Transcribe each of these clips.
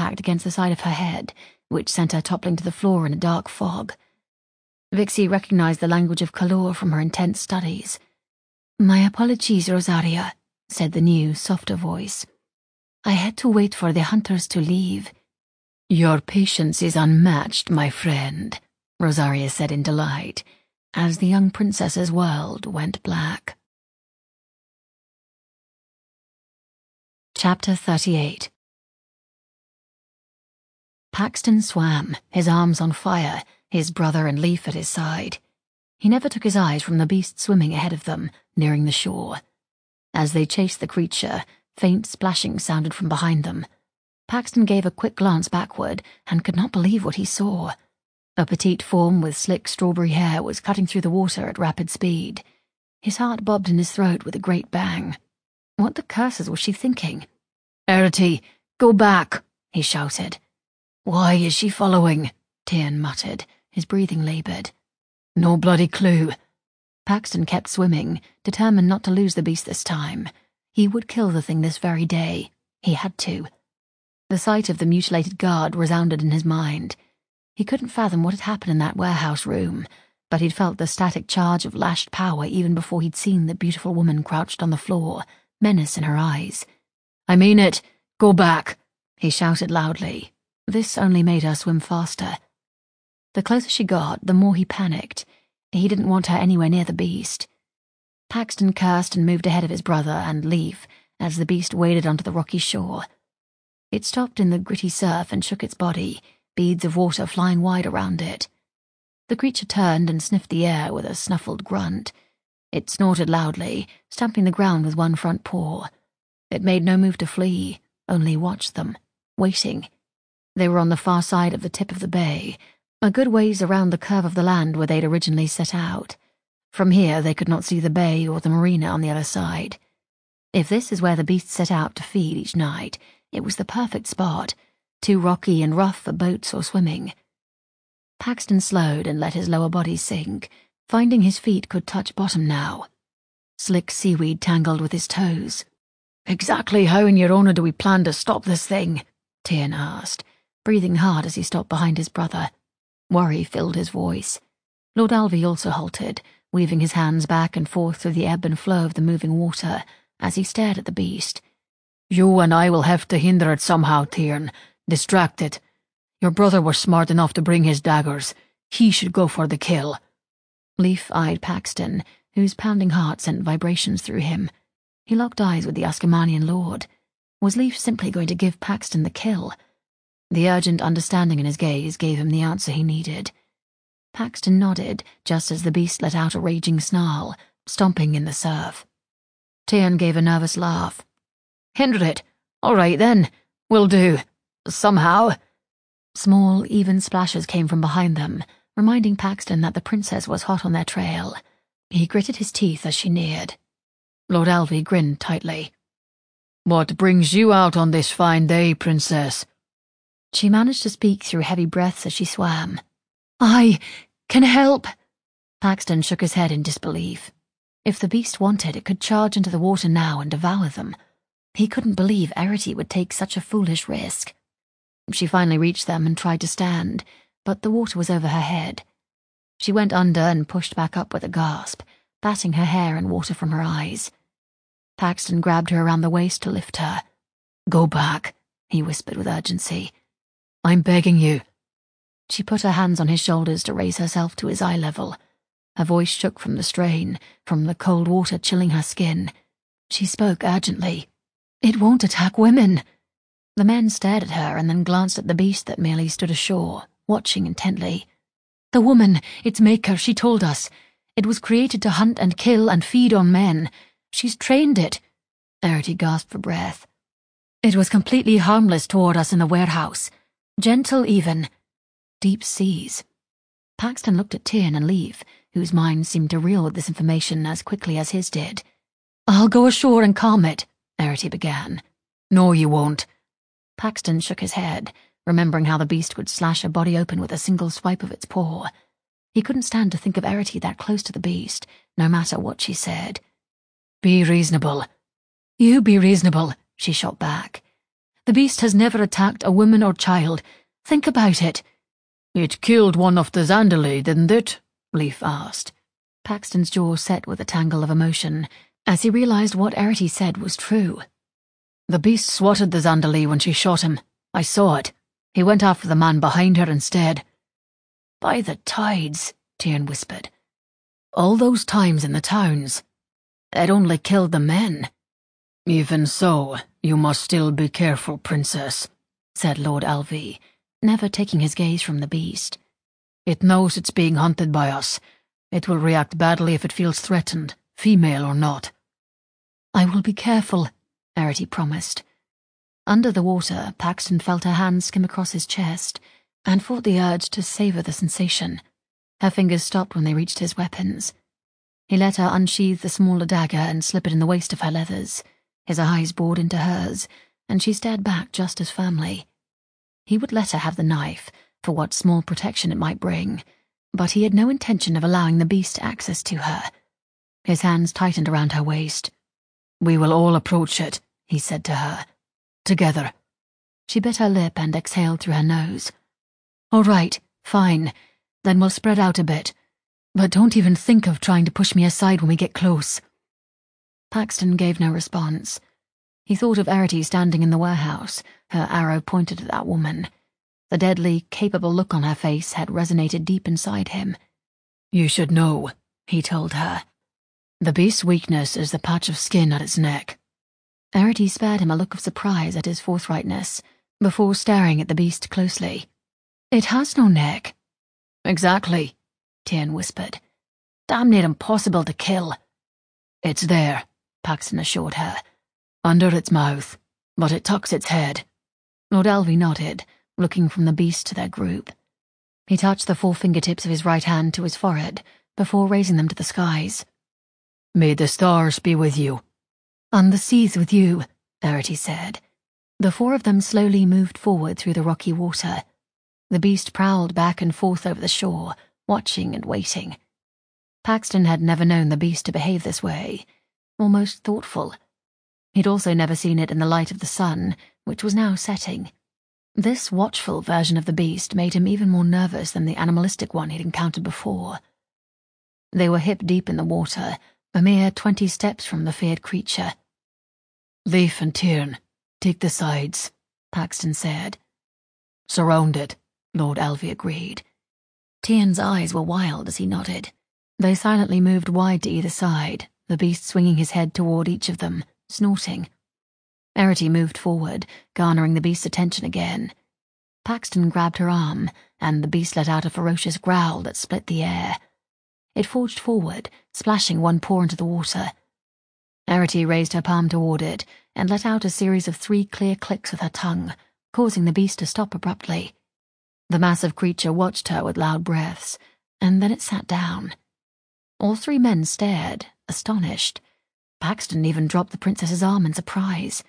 impact against the side of her head, which sent her toppling to the floor in a dark fog. Vixie recognized the language of Kalor from her intense studies. "My apologies, Rosaria," said the new, softer voice. "I had to wait for the hunters to leave." "Your patience is unmatched, my friend," Rosaria said in delight, as the young princess's world went black. Chapter 38. Paxton swam, his arms on fire, his brother and Leif at his side. He never took his eyes from the beast swimming ahead of them, nearing the shore. As they chased the creature, faint splashing sounded from behind them. Paxton gave a quick glance backward and could not believe what he saw. A petite form with slick strawberry hair was cutting through the water at rapid speed. His heart bobbed in his throat with a great bang. What the curses was she thinking? "Erity, go back," he shouted. "Why is she following?" Tiernan muttered, his breathing labored. "No bloody clue." Paxton kept swimming, determined not to lose the beast this time. He would kill the thing this very day. He had to. The sight of the mutilated guard resounded in his mind. He couldn't fathom what had happened in that warehouse room, but he'd felt the static charge of lashed power even before he'd seen the beautiful woman crouched on the floor, menace in her eyes. "I mean it. Go back," he shouted loudly. This only made her swim faster. The closer she got, the more he panicked. He didn't want her anywhere near the beast. Paxton cursed and moved ahead of his brother and Leif as the beast waded onto the rocky shore. It stopped in the gritty surf and shook its body, beads of water flying wide around it. The creature turned and sniffed the air with a snuffled grunt. It snorted loudly, stamping the ground with one front paw. It made no move to flee, only watched them, waiting. They were on the far side of the tip of the bay, a good ways around the curve of the land where they'd originally set out. From here they could not see the bay or the marina on the other side. If this is where the beasts set out to feed each night, it was the perfect spot, too rocky and rough for boats or swimming. Paxton slowed and let his lower body sink, finding his feet could touch bottom now. Slick seaweed tangled with his toes. "Exactly how in your honour do we plan to stop this thing?" Tiernan asked, breathing hard as he stopped behind his brother. Worry filled his voice. Lord Alvey also halted, weaving his hands back and forth through the ebb and flow of the moving water as he stared at the beast. "You and I will have to hinder it somehow, Tiernan. Distract it. Your brother was smart enough to bring his daggers. He should go for the kill." Leif eyed Paxton, whose pounding heart sent vibrations through him. He locked eyes with the Askermanian lord. Was Leif simply going to give Paxton the kill? The urgent understanding in his gaze gave him the answer he needed. Paxton nodded just as the beast let out a raging snarl, stomping in the surf. Tiernan gave a nervous laugh. "Hinder it. All right, then. Will do. Somehow." Small, even splashes came from behind them, reminding Paxton that the princess was hot on their trail. He gritted his teeth as she neared. Lord Alvey grinned tightly. "What brings you out on this fine day, princess?" She managed to speak through heavy breaths as she swam. "I can help." Paxton shook his head in disbelief. If the beast wanted, it could charge into the water now and devour them. He couldn't believe Erity would take such a foolish risk. She finally reached them and tried to stand, but the water was over her head. She went under and pushed back up with a gasp, batting her hair and water from her eyes. Paxton grabbed her around the waist to lift her. "Go back," he whispered with urgency. "I'm begging you." She put her hands on his shoulders to raise herself to his eye level. Her voice shook from the strain, from the cold water chilling her skin. She spoke urgently. "It won't attack women." The men stared at her and then glanced at the beast that merely stood ashore, watching intently. "The woman, its maker, she told us. It was created to hunt and kill and feed on men. She's trained it." Erity gasped for breath. "It was completely harmless toward us in the warehouse. Gentle, even." Deep seas. Paxton looked at Tiernan and Leif, whose minds seemed to reel with this information as quickly as his did. "I'll go ashore and calm it," Erity began. "No, you won't." Paxton shook his head, remembering how the beast could slash a body open with a single swipe of its paw. He couldn't stand to think of Erity that close to the beast, no matter what she said. "Be reasonable." "You be reasonable," she shot back. The beast has never attacked a woman or child. Think about it." "It killed one of the Zandali, didn't it?" Leif asked. Paxton's jaw set with a tangle of emotion as he realized what Arety said was true. "The beast swatted the Zandali when she shot him. I saw it. He went after the man behind her instead." "By the tides," Tyrn whispered. "All those times in the towns. It only killed the men." "Even so, you must still be careful, Princess," said Lord Alvi, never taking his gaze from the beast. "It knows it's being hunted by us. It will react badly if it feels threatened, female or not." "I will be careful," Arety promised. Under the water, Paxton felt her hands skim across his chest and fought the urge to savor the sensation. Her fingers stopped when they reached his weapons. He let her unsheathe the smaller dagger and slip it in the waist of her leathers. His eyes bored into hers, and she stared back just as firmly. He would let her have the knife, for what small protection it might bring, but he had no intention of allowing the beast access to her. His hands tightened around her waist. "We will all approach it," he said to her. "Together." She bit her lip and exhaled through her nose. "All right, fine. Then we'll spread out a bit. But don't even think of trying to push me aside when we get close." Paxton gave no response. He thought of Arety standing in the warehouse, her arrow pointed at that woman. The deadly, capable look on her face had resonated deep inside him. "You should know," he told her. "The beast's weakness is the patch of skin at its neck." Arety spared him a look of surprise at his forthrightness, before staring at the beast closely. "It has no neck." "Exactly," Tyrn whispered. "Damn near impossible to kill." "It's there," Paxton assured her. "Under its mouth, but it tucks its head." Lord Alvi nodded, looking from the beast to their group. He touched the 4 fingertips of his right hand to his forehead before raising them to the skies. "May the stars be with you." "And the seas with you," Arety said. The 4 of them slowly moved forward through the rocky water. The beast prowled back and forth over the shore, watching and waiting. Paxton had never known the beast to behave this way, almost thoughtful. He'd also never seen it in the light of the sun, which was now setting. This watchful version of the beast made him even more nervous than the animalistic one he'd encountered before. They were hip-deep in the water, a mere 20 steps from the feared creature. "Leif and Tyrn, take the sides," Paxton said. "Surround it," Lord Alvi agreed. Tyrn's eyes were wild as he nodded. They silently moved wide to either side, the beast swinging his head toward each of them, snorting. Arety moved forward, garnering the beast's attention again. Paxton grabbed her arm, and the beast let out a ferocious growl that split the air. It forged forward, splashing one paw into the water. Arety raised her palm toward it and let out a series of 3 clear clicks with her tongue, causing the beast to stop abruptly. The massive creature watched her with loud breaths, and then it sat down. All 3 men stared, astonished. Paxton even dropped the princess's arm in surprise.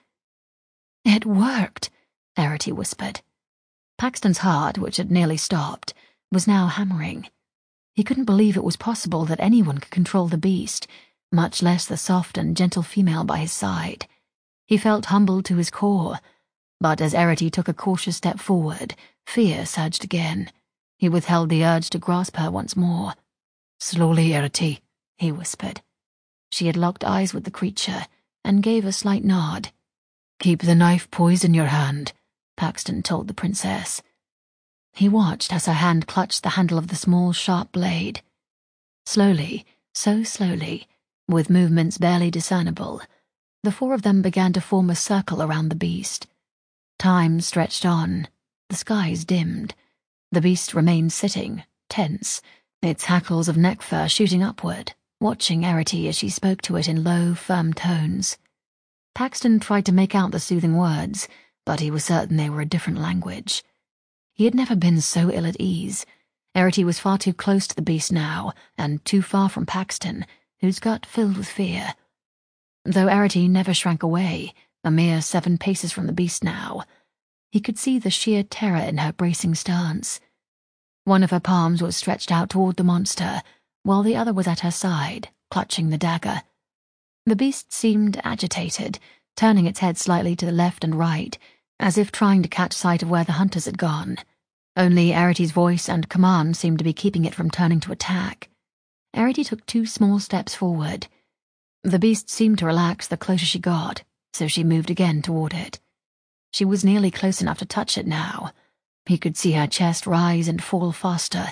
"It worked," Arety whispered. Paxton's heart, which had nearly stopped, was now hammering. He couldn't believe it was possible that anyone could control the beast, much less the soft and gentle female by his side. He felt humbled to his core, but as Arety took a cautious step forward, fear surged again. He withheld the urge to grasp her once more. "Slowly, Arety," he whispered. She had locked eyes with the creature and gave a slight nod. "Keep the knife poised in your hand," Paxton told the princess. He watched as her hand clutched the handle of the small, sharp blade. Slowly, so slowly, with movements barely discernible, the 4 of them began to form a circle around the beast. Time stretched on. The skies dimmed. The beast remained sitting, tense, its hackles of neck fur shooting upward, watching Arety as she spoke to it in low, firm tones. Paxton tried to make out the soothing words, but he was certain they were a different language. He had never been so ill at ease. Arety was far too close to the beast now, and too far from Paxton, whose gut filled with fear. Though Arety never shrank away, a mere 7 paces from the beast now, he could see the sheer terror in her bracing stance. One of her palms was stretched out toward the monster, while the other was at her side, clutching the dagger. The beast seemed agitated, turning its head slightly to the left and right, as if trying to catch sight of where the hunters had gone. Only Erity's voice and command seemed to be keeping it from turning to attack. Erity took 2 small steps forward. The beast seemed to relax the closer she got, so she moved again toward it. She was nearly close enough to touch it now. He could see her chest rise and fall faster.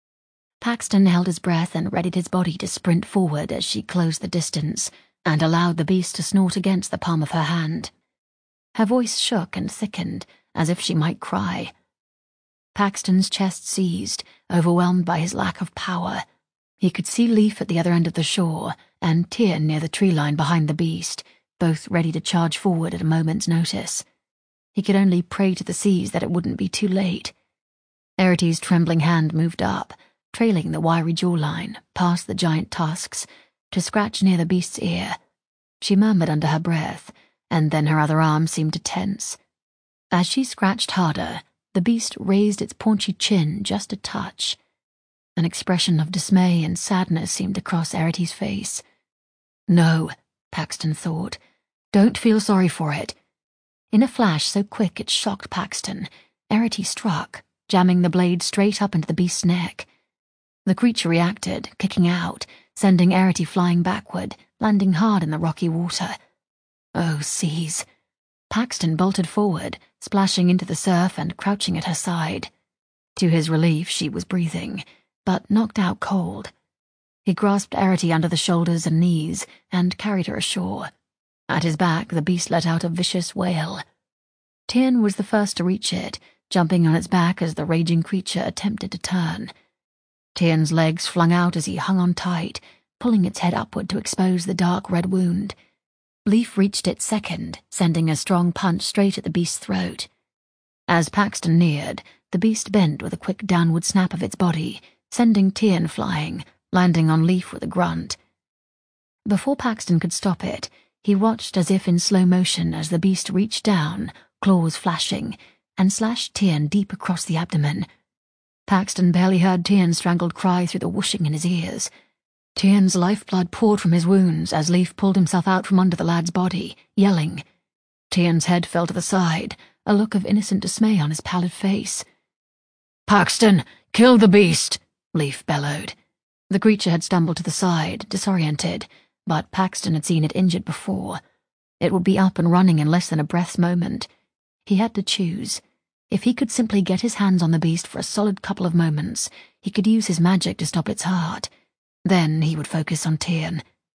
Paxton held his breath and readied his body to sprint forward as she closed the distance and allowed the beast to snort against the palm of her hand. Her voice shook and thickened, as if she might cry. Paxton's chest seized, overwhelmed by his lack of power. He could see Leif at the other end of the shore and Tyrn near the tree line behind the beast, both ready to charge forward at a moment's notice. He could only pray to the seas that it wouldn't be too late. Erity's trembling hand moved up, trailing the wiry jawline, past the giant tusks, to scratch near the beast's ear. She murmured under her breath, and then her other arm seemed to tense. As she scratched harder, the beast raised its paunchy chin just a touch. An expression of dismay and sadness seemed to cross Erity's face. No, Paxton thought. Don't feel sorry for it. In a flash so quick it shocked Paxton, Erity struck, jamming the blade straight up into the beast's neck. The creature reacted, kicking out, sending Erity flying backward, landing hard in the rocky water. Oh, seas. Paxton bolted forward, splashing into the surf and crouching at her side. To his relief, she was breathing, but knocked out cold. He grasped Erity under the shoulders and knees and carried her ashore. At his back, the beast let out a vicious wail. Tyrn was the first to reach it, jumping on its back as the raging creature attempted to turn. Tyrn's legs flung out as he hung on tight, pulling its head upward to expose the dark red wound. Leif reached it second, sending a strong punch straight at the beast's throat. As Paxton neared, the beast bent with a quick downward snap of its body, sending Tyrn flying, landing on Leif with a grunt. Before Paxton could stop it, he watched as if in slow motion as the beast reached down, claws flashing, and slashed Tyrn deep across the abdomen. Paxton barely heard Tyrn's strangled cry through the whooshing in his ears. Tyrn's lifeblood poured from his wounds as Leif pulled himself out from under the lad's body, yelling. Tyrn's head fell to the side, a look of innocent dismay on his pallid face. "Paxton, kill the beast!" Leif bellowed. The creature had stumbled to the side, disoriented, but Paxton had seen it injured before. It would be up and running in less than a breath's moment. He had to choose. If he could simply get his hands on the beast for a solid couple of moments, he could use his magic to stop its heart. Then he would focus on Tyrn.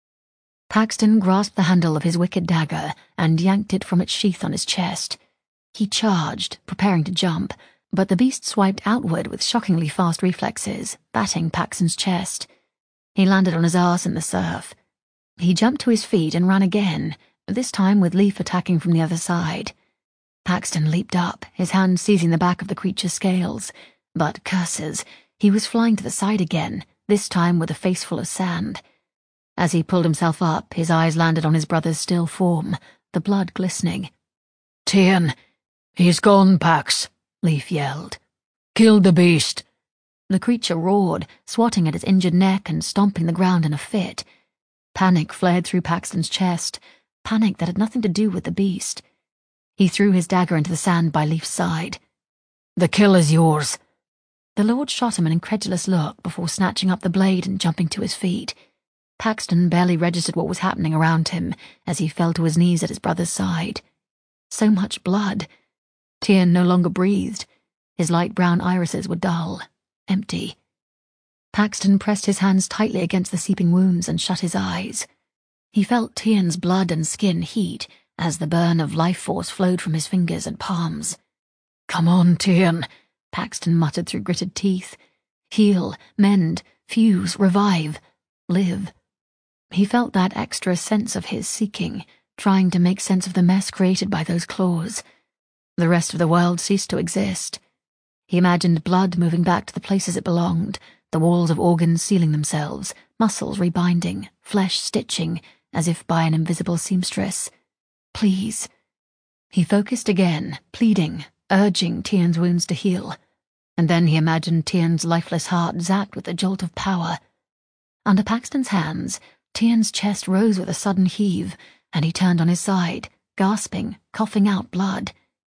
Paxton grasped the handle of his wicked dagger and yanked it from its sheath on his chest. He charged, preparing to jump, but the beast swiped outward with shockingly fast reflexes, batting Paxton's chest. He landed on his arse in the surf. He jumped to his feet and ran again, this time with Leif attacking from the other side. Paxton leaped up, his hand seizing the back of the creature's scales, but curses, he was flying to the side again, this time with a face full of sand. As he pulled himself up, his eyes landed on his brother's still form, the blood glistening. "Tyrn, he's gone, Pax," Leif yelled. "Kill the beast." The creature roared, swatting at his injured neck and stomping the ground in a fit. Panic flared through Paxton's chest, panic that had nothing to do with the beast. He threw his dagger into the sand by Leif's side. "The kill is yours." The Lord shot him an incredulous look before snatching up the blade and jumping to his feet. Paxton barely registered what was happening around him as he fell to his knees at his brother's side. So much blood. Tyrn no longer breathed. His light brown irises were dull, empty. Paxton pressed his hands tightly against the seeping wounds and shut his eyes. He felt Tyrn's blood and skin heat as the burn of life force flowed from his fingers and palms. "Come on, Tyrn," Paxton muttered through gritted teeth. "Heal, mend, fuse, revive, live." He felt that extra sense of his seeking, trying to make sense of the mess created by those claws. The rest of the world ceased to exist. He imagined blood moving back to the places it belonged, the walls of organs sealing themselves, muscles rebinding, flesh stitching, as if by an invisible seamstress. Please. He focused again, pleading, urging Tyrn's wounds to heal. And then he imagined Tyrn's lifeless heart zapped with a jolt of power. Under Paxton's hands, Tyrn's chest rose with a sudden heave, and he turned on his side, gasping, coughing out blood.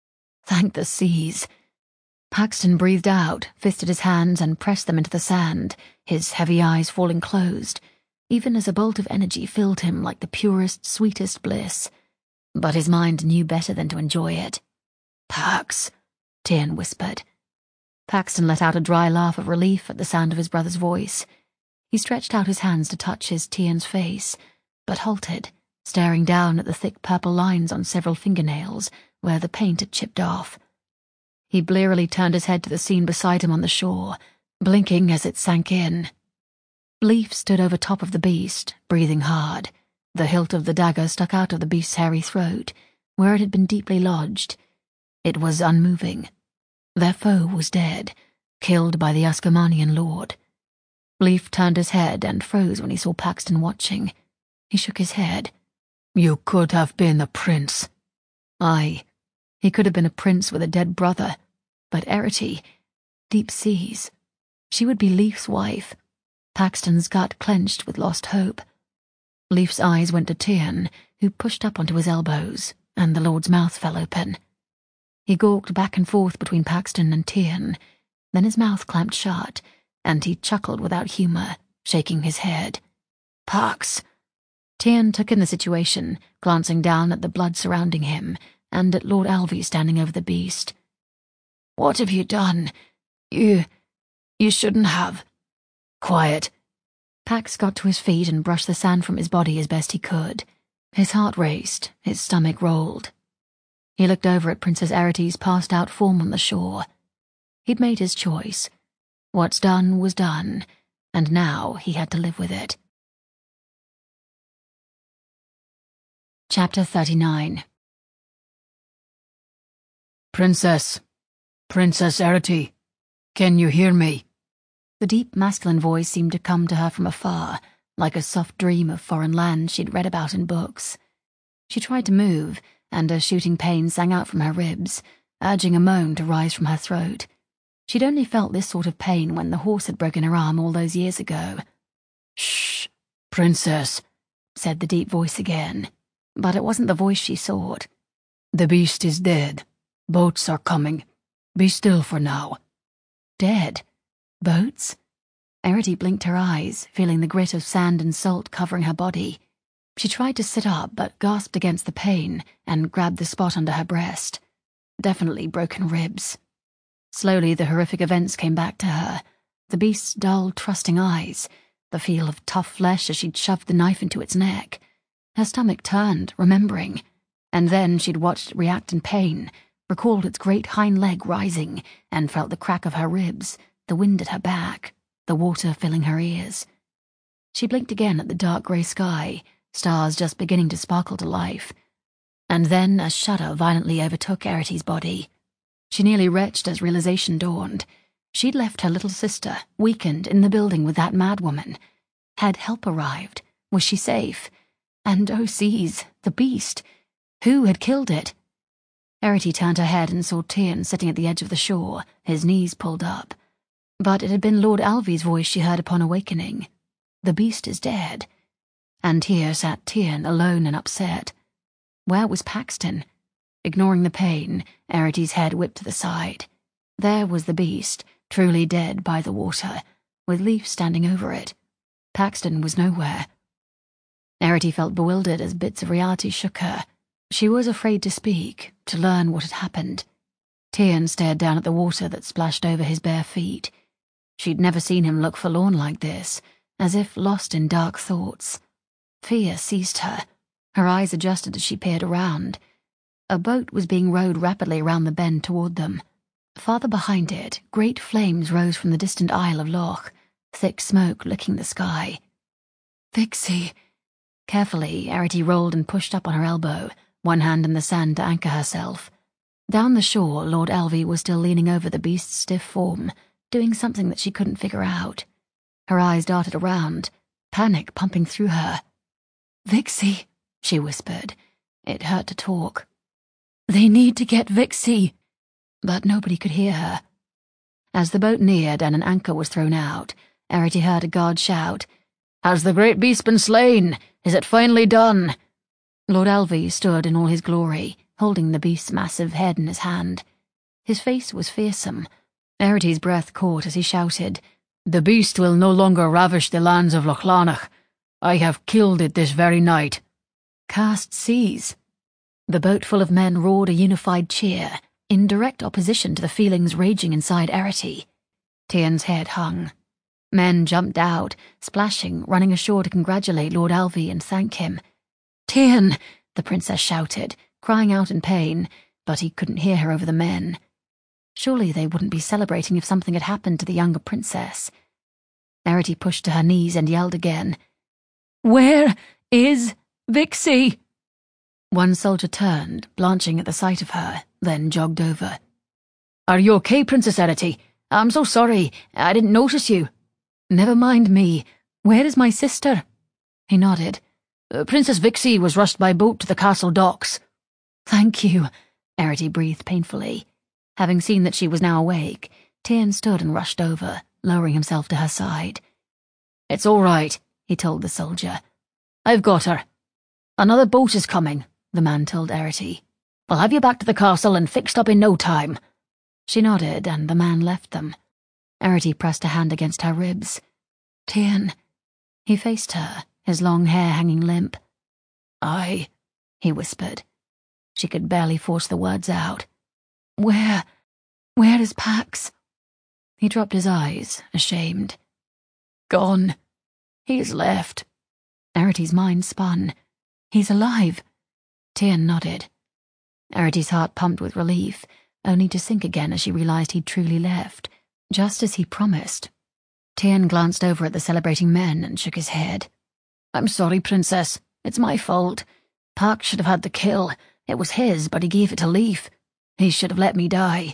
Thank the seas. Paxton breathed out, fisted his hands, and pressed them into the sand, his heavy eyes falling closed, even as a bolt of energy filled him like the purest, sweetest bliss. But his mind knew better than to enjoy it. "Pax," Tiernan whispered. Paxton let out a dry laugh of relief at the sound of his brother's voice. He stretched out his hands to touch his Tiern's face, but halted, staring down at the thick purple lines on several fingernails where the paint had chipped off. He blearily turned his head to the scene beside him on the shore, blinking as it sank in. Leif stood over top of the beast, breathing hard. The hilt of the dagger stuck out of the beast's hairy throat, where it had been deeply lodged. It was unmoving. Their foe was dead, killed by the Askermanian lord. Leif turned his head and froze when he saw Paxton watching. He shook his head. "You could have been a prince." Aye, he could have been a prince with a dead brother, but Ereti, deep seas. She would be Leif's wife. Paxton's gut clenched with lost hope. Leif's eyes went to Tiernan, who pushed up onto his elbows, and the lord's mouth fell open. He gawked back and forth between Paxton and Tiernan, then his mouth clamped shut, and he chuckled without humor, shaking his head. "Pax." Tiernan took in the situation, glancing down at the blood surrounding him, and at Lord Alvey standing over the beast. "What have you done? You shouldn't have." "Quiet." Pax got to his feet and brushed the sand from his body as best he could. His heart raced, his stomach rolled. He looked over at Princess Ereti's passed-out form on the shore. He'd made his choice. What's done was done, and now he had to live with it. Chapter 39. Princess Ereti, can you hear me?" The deep masculine voice seemed to come to her from afar, like a soft dream of foreign lands she'd read about in books. She tried to move, and a shooting pain sang out from her ribs, urging a moan to rise from her throat. She'd only felt this sort of pain when the horse had broken her arm all those years ago. "Shh, Princess," said the deep voice again, but it wasn't the voice she sought. "The beast is dead. Boats are coming. Be still for now." Dead? Boats? Ereti blinked her eyes, feeling the grit of sand and salt covering her body. She tried to sit up, but gasped against the pain and grabbed the spot under her breast. Definitely broken ribs. Slowly the horrific events came back to her. The beast's dull, trusting eyes, the feel of tough flesh as she'd shoved the knife into its neck. Her stomach turned, remembering, and then she'd watched it react in pain, recalled its great hind leg rising, and felt the crack of her ribs, the wind at her back, the water filling her ears. She blinked again at the dark grey sky, stars just beginning to sparkle to life. And then a shudder violently overtook Ereti's body. She nearly retched as realization dawned. She'd left her little sister, weakened, in the building with that madwoman. Had help arrived? Was she safe? And oh seas, the beast! Who had killed it? Ereti turned her head and saw Tiernan sitting at the edge of the shore, his knees pulled up. But it had been Lord Alvey's voice she heard upon awakening. The beast is dead. And here sat Tiernan alone and upset. Where was Paxton? Ignoring the pain, Ereti's head whipped to the side. There was the beast, truly dead by the water, with Leif standing over it. Paxton was nowhere. Ereti felt bewildered as bits of reality shook her. She was afraid to speak, to learn what had happened. Tiernan stared down at the water that splashed over his bare feet. She'd never seen him look forlorn like this, as if lost in dark thoughts. Fear seized her. Her eyes adjusted as she peered around. A boat was being rowed rapidly around the bend toward them. Farther behind it, great flames rose from the distant Isle of Loch, thick smoke licking the sky. "Vixie!" Carefully, Ereti rolled and pushed up on her elbow, one hand in the sand to anchor herself. Down the shore, Lord Alvey was still leaning over the beast's stiff form, doing something that she couldn't figure out. Her eyes darted around, panic pumping through her. "Vixie," she whispered. It hurt to talk. "They need to get Vixie." But nobody could hear her. As the boat neared and an anchor was thrown out, Ereti heard a guard shout, "Has the great beast been slain? Is it finally done?" Lord Alvey stood in all his glory, holding the beast's massive head in his hand. His face was fearsome. Erity's breath caught as he shouted, "The beast will no longer ravish the lands of Lochlanach. I have killed it this very night." "Cast seas." The boat full of men roared a unified cheer, in direct opposition to the feelings raging inside Erity. Tyrn's head hung. Men jumped out, splashing, running ashore to congratulate Lord Alvi and thank him. "Tyrn!" the princess shouted, crying out in pain, but he couldn't hear her over the men. Surely they wouldn't be celebrating if something had happened to the younger princess. Erity pushed to her knees and yelled again, "Where is Vixie?" One soldier turned, blanching at the sight of her, then jogged over. "Are you okay, Princess Erity? I'm so sorry. I didn't notice you." "Never mind me. Where is my sister?" He nodded. "Princess Vixie was rushed by boat to the castle docks." "Thank you," Erity breathed painfully. Having seen that she was now awake, Tyrn stood and rushed over, lowering himself to her side. "It's all right," he told the soldier. "I've got her." "Another boat is coming," the man told Erity. "I'll have you back to the castle and fixed up in no time." She nodded, and the man left them. Erity pressed a hand against her ribs. "Tyrn." He faced her, his long hair hanging limp. "I," he whispered. She could barely force the words out. Where is Pax?" He dropped his eyes, ashamed. "Gone. He's left." Erity's mind spun. "He's alive." Tyrn nodded. Erity's heart pumped with relief, only to sink again as she realized he'd truly left, just as he promised. Tyrn glanced over at the celebrating men and shook his head. "I'm sorry, Princess. It's my fault. Pax should have had the kill. It was his, but he gave it to Leif. He should have let me die."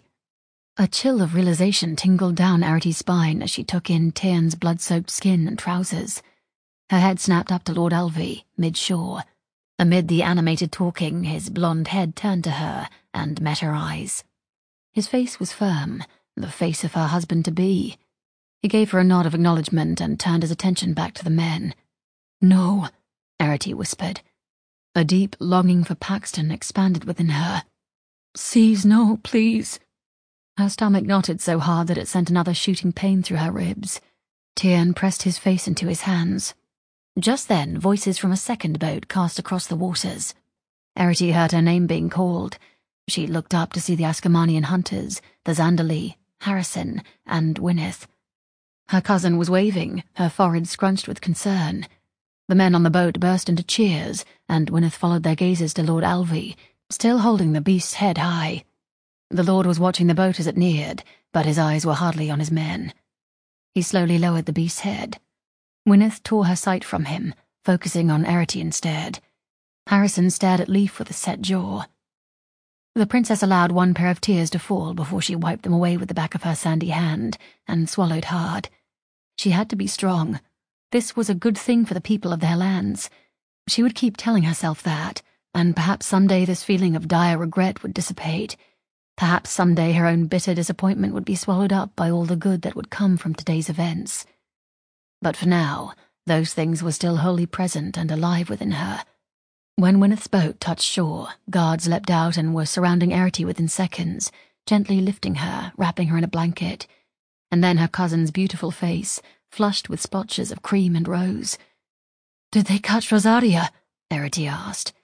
A chill of realization tingled down Erity's spine as she took in Tyrn's blood-soaked skin and trousers. Her head snapped up to Lord Alvi, mid-shore. Amid the animated talking, his blonde head turned to her and met her eyes. His face was firm, the face of her husband-to-be. He gave her a nod of acknowledgement and turned his attention back to the men. "No," Erity whispered. A deep longing for Paxton expanded within her. "Seas, no, please." Her stomach knotted so hard that it sent another shooting pain through her ribs. Tyrn pressed his face into his hands. Just then, voices from a second boat cast across the waters. Erity heard her name being called. She looked up to see the Askermanian hunters, the Zandali, Harrison, and Wynneth. Her cousin was waving, her forehead scrunched with concern. The men on the boat burst into cheers, and Wynneth followed their gazes to Lord Alvi, still holding the beast's head high. The lord was watching the boat as it neared, but his eyes were hardly on his men. He slowly lowered the beast's head. Wynneth tore her sight from him, focusing on Erity instead. Harrison stared at Leif with a set jaw. The princess allowed one pair of tears to fall before she wiped them away with the back of her sandy hand, and swallowed hard. She had to be strong. This was a good thing for the people of their lands. She would keep telling herself that, and perhaps someday this feeling of dire regret would dissipate. Perhaps someday her own bitter disappointment would be swallowed up by all the good that would come from today's events. But for now, those things were still wholly present and alive within her. When Wynneth's boat touched shore, guards leapt out and were surrounding Erity within seconds, gently lifting her, wrapping her in a blanket. And then her cousin's beautiful face, flushed with splotches of cream and rose. "Did they catch Rosaria?" Erity asked.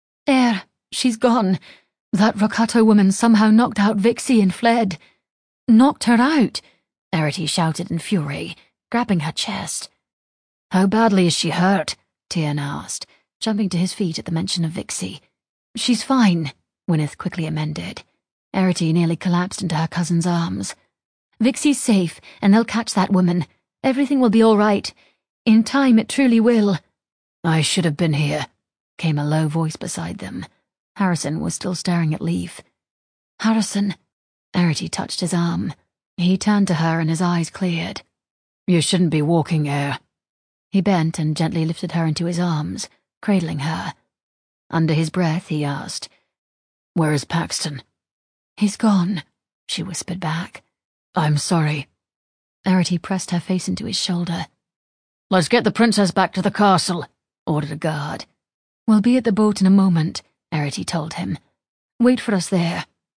She's gone. That Rakato woman somehow knocked out Vixie and fled." "Knocked her out?" Erity shouted in fury, grabbing her chest. "How badly is she hurt?" Tyrn asked, jumping to his feet at the mention of Vixie. "She's fine," Wynneth quickly amended. Erity nearly collapsed into her cousin's arms. "Vixie's safe, and they'll catch that woman. Everything will be all right. In time, it truly will." "I should have been here," came a low voice beside them. Harrison was still staring at Leif. "Harrison." Erity touched his arm. He turned to her and his eyes cleared. "You shouldn't be walking here." He bent and gently lifted her into his arms, cradling her. Under his breath, he asked, "Where is Paxton?" "He's gone," she whispered back. "I'm sorry." Erity pressed her face into his shoulder. "Let's get the princess back to the castle," ordered a guard. "We'll be at the boat in a moment," Erity told him. "Wait for us there."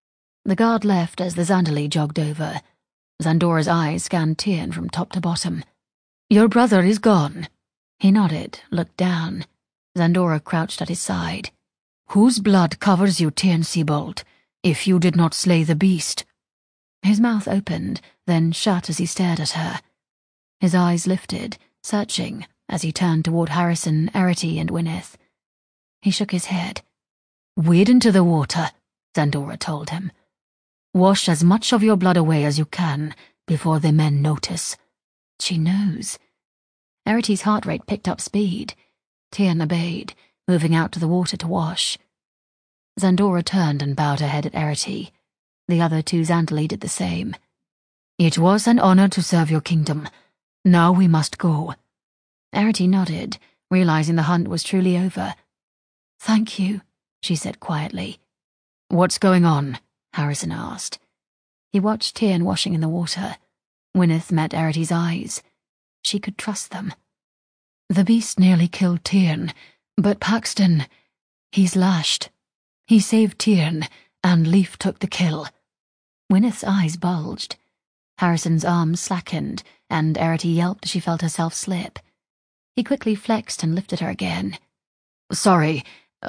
The guard left as the Zandali jogged over. Zandora's eyes scanned Tien from top to bottom. "Your brother is gone." He nodded, looked down. Zandora crouched at his side. "Whose blood covers you, Tien Sebold, if you did not slay the beast?" His mouth opened, then shut as he stared at her. His eyes lifted, searching, as he turned toward Harrison, Erity, and Wyneth. He shook his head. "Wade into the water," Zandora told him. "Wash as much of your blood away as you can before the men notice." She knows. Erity's heart rate picked up speed. Tien obeyed, moving out to the water to wash. Zandora turned and bowed her head at Erity. The other two Zandali did the same. "It was an honor to serve your kingdom. Now we must go." Erity nodded, realizing the hunt was truly over. "Thank you," she said quietly. "What's going on?" Harrison asked. He watched Tien washing in the water. Wyneth met Erity's eyes. She could trust them. "The beast nearly killed Tien, but Paxton, he's lashed. He saved Tien, and Leif took the kill." Wyneth's eyes bulged. Harrison's arms slackened, and Erity yelped as she felt herself slip. He quickly flexed and lifted her again. "Sorry,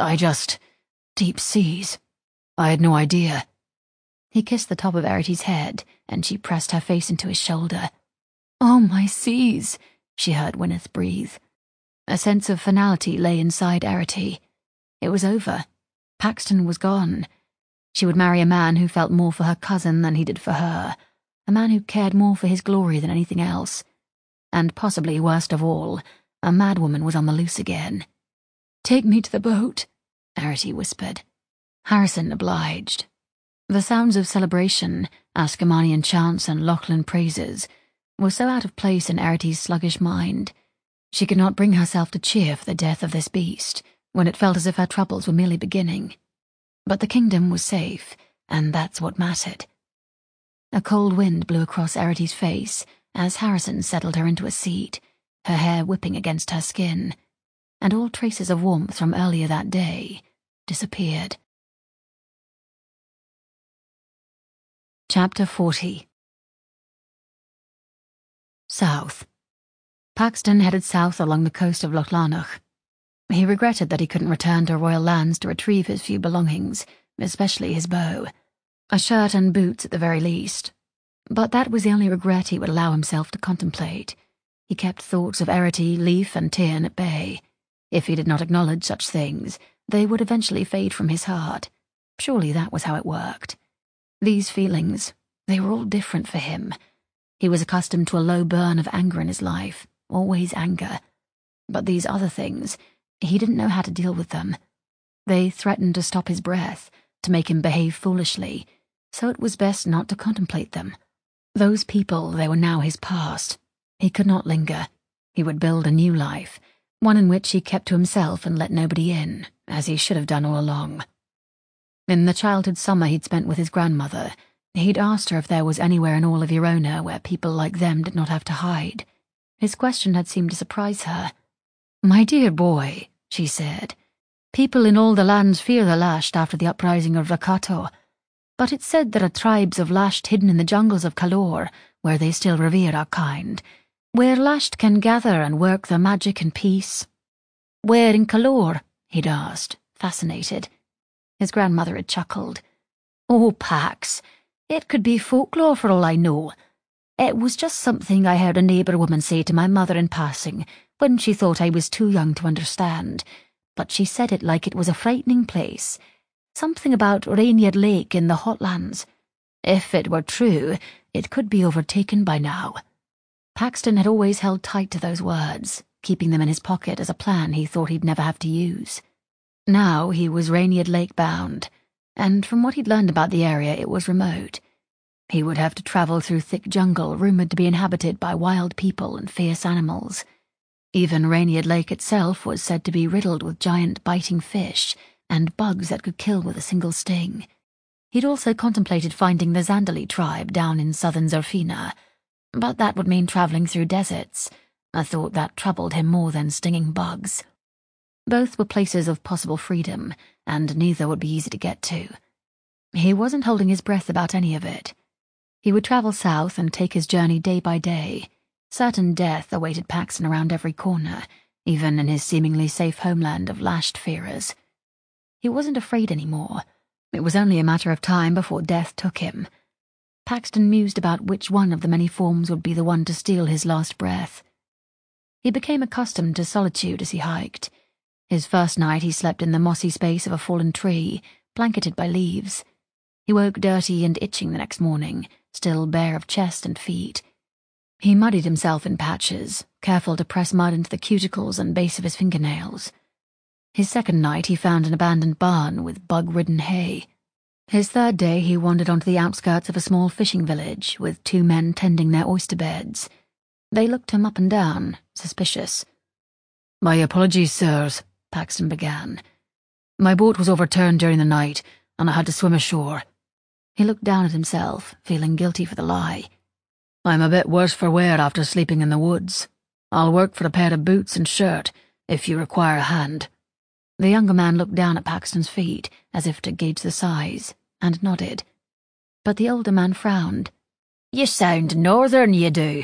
deep seas. I had no idea." He kissed the top of Erity's head, and she pressed her face into his shoulder. "Oh, my seas," she heard Wyneth breathe. A sense of finality lay inside Erity. It was over. Paxton was gone. She would marry a man who felt more for her cousin than he did for her, a man who cared more for his glory than anything else. And possibly worst of all, a madwoman was on the loose again. "Take me to the boat," Erity whispered. Harrison obliged. The sounds of celebration, Ascomanian chants and Lachlan praises, were so out of place in Erity's sluggish mind. She could not bring herself to cheer for the death of this beast, when it felt as if her troubles were merely beginning. But the kingdom was safe, and that's what mattered. A cold wind blew across Erity's face as Harrison settled her into a seat, her hair whipping against her skin, and all traces of warmth from earlier that day disappeared. Chapter 40. South. Paxton headed south along the coast of Lochlanach. He regretted that he couldn't return to royal lands to retrieve his few belongings, especially his bow. A shirt and boots at the very least. But that was the only regret he would allow himself to contemplate. He kept thoughts of Erity, Leif, and Tien at bay. If he did not acknowledge such things, they would eventually fade from his heart. Surely that was how it worked. These feelings, they were all different for him. He was accustomed to a low burn of anger in his life, always anger. But these other things, he didn't know how to deal with them. They threatened to stop his breath, to make him behave foolishly, so it was best not to contemplate them. Those people, they were now his past. He could not linger. He would build a new life, one in which he kept to himself and let nobody in, as he should have done all along. In the childhood summer he'd spent with his grandmother, he'd asked her if there was anywhere in all of Verona where people like them did not have to hide. His question had seemed to surprise her. "My dear boy," she said, "people in all the lands fear the Lashed after the uprising of Rakato, but it's said there are tribes of Lashed hidden in the jungles of Kalor, where they still revere our kind, where Lashed can gather and work their magic in peace." "Where in Kalor?" he'd asked, fascinated. His grandmother had chuckled. "Oh, Pax, it could be folklore for all I know. It was just something I heard a neighbour woman say to my mother in passing, when she thought I was too young to understand, but she said it like it was a frightening place. Something about Rainier Lake in the Hotlands. If it were true, it could be overtaken by now." Paxton had always held tight to those words, keeping them in his pocket as a plan he thought he'd never have to use. Now he was Rainier Lake bound, and from what he'd learned about the area, it was remote. He would have to travel through thick jungle rumoured to be inhabited by wild people and fierce animals. Even Rainier Lake itself was said to be riddled with giant biting fish and bugs that could kill with a single sting. He'd also contemplated finding the Zandali tribe down in southern Zerfina, but that would mean travelling through deserts, a thought that troubled him more than stinging bugs. Both were places of possible freedom, and neither would be easy to get to. He wasn't holding his breath about any of it. He would travel south and take his journey day by day. Certain death awaited Paxton around every corner, even in his seemingly safe homeland of lashed fearers. He wasn't afraid anymore. It was only a matter of time before death took him. Paxton mused about which one of the many forms would be the one to steal his last breath. He became accustomed to solitude as he hiked. His first night he slept in the mossy space of a fallen tree, blanketed by leaves. He woke dirty and itching the next morning, still bare of chest and feet. He muddied himself in patches, careful to press mud into the cuticles and base of his fingernails. His second night he found an abandoned barn with bug-ridden hay. His third day he wandered onto the outskirts of a small fishing village with two men tending their oyster beds. They looked him up and down, suspicious. "My apologies, sirs," Paxton began. "My boat was overturned during the night, and I had to swim ashore." He looked down at himself, feeling guilty for the lie. "I'm a bit worse for wear after sleeping in the woods. I'll work for a pair of boots and shirt, if you require a hand." The younger man looked down at Paxton's feet, as if to gauge the size, and nodded. But the older man frowned. "You sound northern, you do."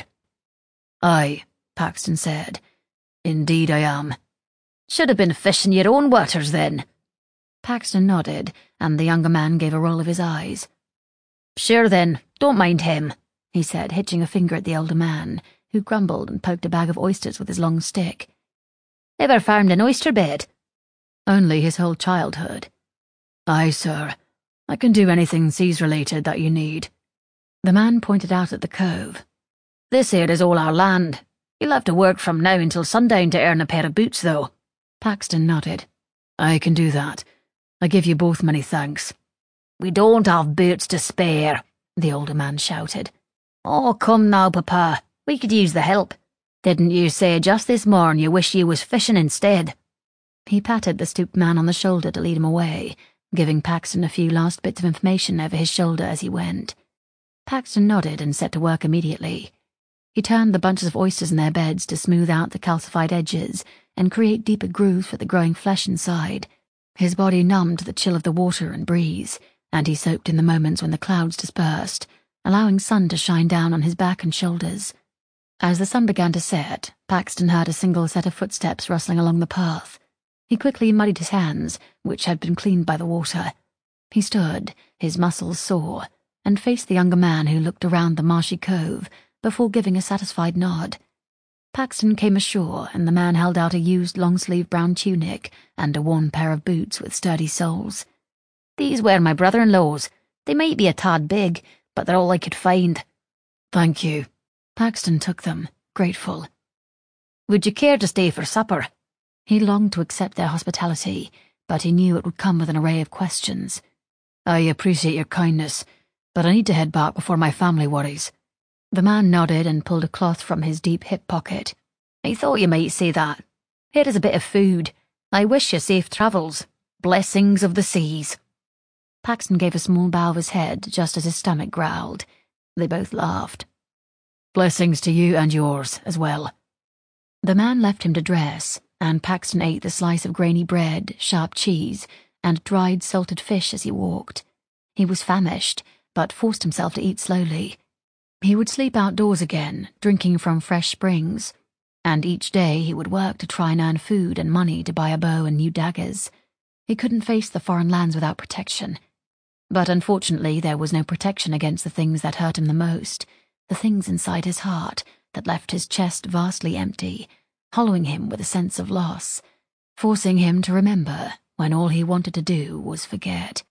"Aye," Paxton said. "Indeed I am." "Should have been fishing your own waters, then." Paxton nodded, and the younger man gave a roll of his eyes. "Sure then, don't mind him," he said, hitching a finger at the older man, who grumbled and poked a bag of oysters with his long stick. "Ever farmed an oyster bed?" "Only his whole childhood." "Aye, sir. I can do anything seas-related that you need." The man pointed out at the cove. "This here is all our land. You'll have to work from now until sundown to earn a pair of boots, though." Paxton nodded. "I can do that. I give you both many thanks." "We don't have boots to spare," the older man shouted. "Oh, come now, Papa. We could use the help. Didn't you say just this morn you wish you was fishing instead?" He patted the stooped man on the shoulder to lead him away, giving Paxton a few last bits of information over his shoulder as he went. Paxton nodded and set to work immediately. He turned the bunches of oysters in their beds to smooth out the calcified edges and create deeper grooves for the growing flesh inside. His body numbed to the chill of the water and breeze, and he soaked in the moments when the clouds dispersed, allowing sun to shine down on his back and shoulders. As the sun began to set, Paxton heard a single set of footsteps rustling along the path. He quickly muddied his hands, which had been cleaned by the water. He stood, his muscles sore, and faced the younger man who looked around the marshy cove before giving a satisfied nod. Paxton came ashore, and the man held out a used long-sleeved brown tunic and a worn pair of boots with sturdy soles. "These were my brother-in-law's. They might be a tad big, but they're all I could find." "Thank you." Paxton took them, grateful. "Would you care to stay for supper?" He longed to accept their hospitality, but he knew it would come with an array of questions. "I appreciate your kindness, but I need to head back before my family worries." The man nodded and pulled a cloth from his deep hip pocket. "I thought you might say that. Here is a bit of food. I wish you safe travels. Blessings of the seas." Paxton gave a small bow of his head just as his stomach growled. They both laughed. "Blessings to you and yours as well." The man left him to dress, and Paxton ate the slice of grainy bread, sharp cheese, and dried salted fish as he walked. He was famished, but forced himself to eat slowly. He would sleep outdoors again, drinking from fresh springs, and each day he would work to try and earn food and money to buy a bow and new daggers. He couldn't face the foreign lands without protection. But unfortunately there was no protection against the things that hurt him the most, the things inside his heart that left his chest vastly empty, hollowing him with a sense of loss, forcing him to remember when all he wanted to do was forget.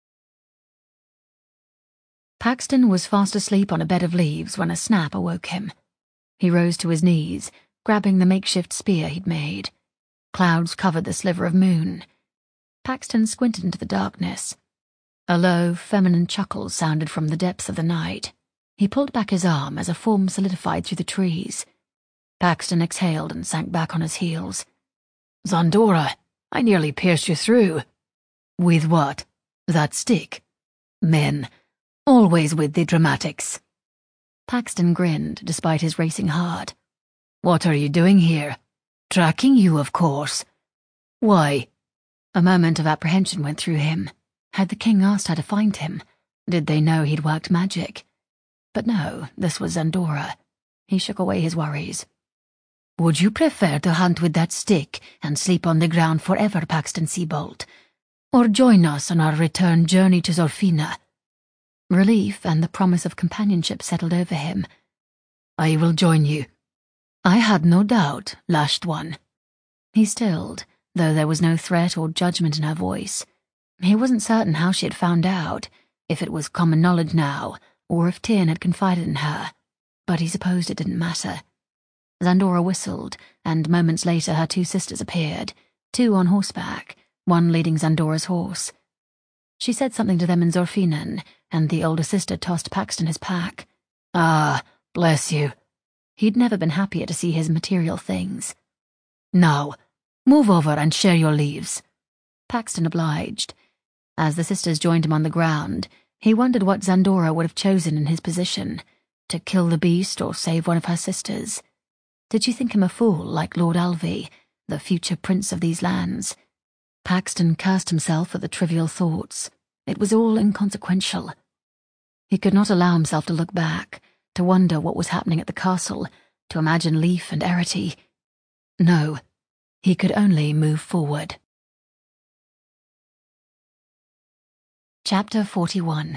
Paxton was fast asleep on a bed of leaves when a snap awoke him. He rose to his knees, grabbing the makeshift spear he'd made. Clouds covered the sliver of moon. Paxton squinted into the darkness. A low, feminine chuckle sounded from the depths of the night. He pulled back his arm as a form solidified through the trees. Paxton exhaled and sank back on his heels. "Zandora, I nearly pierced you through." "With what? That stick?" "Men, always with the dramatics." Paxton grinned despite his racing heart. "What are you doing here?" "Tracking you, of course." "Why?" A moment of apprehension went through him. Had the king asked her to find him? Did they know he'd worked magic? But no, this was Zandora. He shook away his worries. Would you prefer to hunt with that stick and sleep on the ground forever, Paxton Seabolt, or join us on our return journey to Zorfina? Relief and the promise of companionship settled over him. I will join you. I had no doubt, lashed one. He stilled, though there was no threat or judgment in her voice. He wasn't certain how she had found out, if it was common knowledge now, or if Tyrn had confided in her, but he supposed it didn't matter. Zandora whistled, and moments later her two sisters appeared, two on horseback, one leading Zandora's horse. She said something to them in Zorfinan, and the older sister tossed Paxton his pack. Ah, bless you. He'd never been happier to see his material things. Now, move over and share your leaves. Paxton obliged. As the sisters joined him on the ground, he wondered what Zandora would have chosen in his position, to kill the beast or save one of her sisters. Did she think him a fool like Lord Alvi, the future prince of these lands? Paxton cursed himself for the trivial thoughts. It was all inconsequential. He could not allow himself to look back, to wonder what was happening at the castle, to imagine Leif and Erety. No, he could only move forward. Chapter 41.